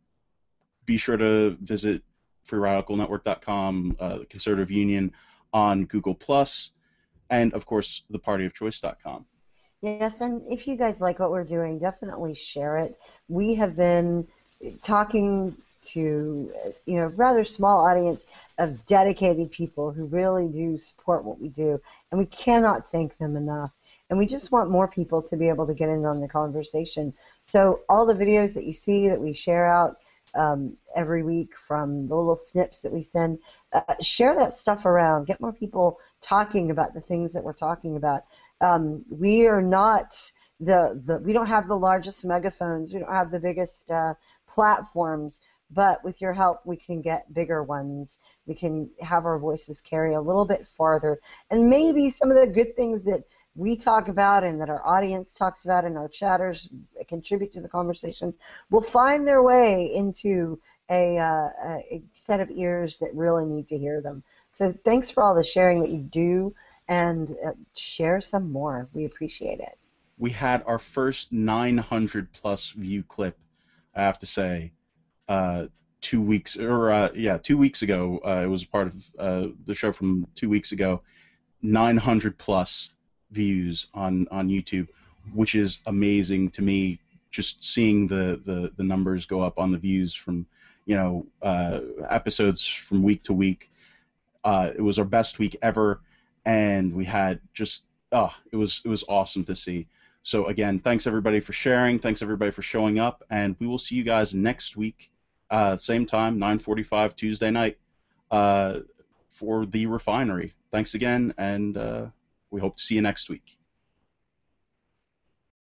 be sure to visit free radical network dot com, uh, the Conservative Union on Google Plus, and of course the party of choice dot com. Yes, and if you guys like what we're doing, definitely share it. We have been talking to, you know, rather small audience of dedicated people who really do support what we do, and we cannot thank them enough. And we just want more people to be able to get in on the conversation. So all the videos that you see that we share out um, every week, from the little snips that we send, uh, share that stuff around. Get more people talking about the things that we're talking about. Um, we are not the, the we don't have the largest megaphones. We don't have the biggest uh, platforms. But with your help, we can get bigger ones. We can have our voices carry a little bit farther. And maybe some of the good things that we talk about and that our audience talks about and our chatters contribute to the conversation will find their way into a, uh, a set of ears that really need to hear them. So thanks for all the sharing that you do, and uh, share some more. We appreciate it. We had our first nine hundred plus view clip, I have to say, uh, two weeks or uh, yeah, two weeks ago. Uh, it was a part of uh, the show from two weeks ago. nine hundred plus views on on YouTube, which is amazing to me. Just seeing the the the numbers go up on the views from, you know, uh, episodes from week to week. Uh, it was our best week ever, and we had just oh, it was it was awesome to see. So again, thanks everybody for sharing. Thanks everybody for showing up, and we will see you guys next week, uh, same time, nine forty-five Tuesday night, uh, for the Refinery. Thanks again, and uh, we hope to see you next week.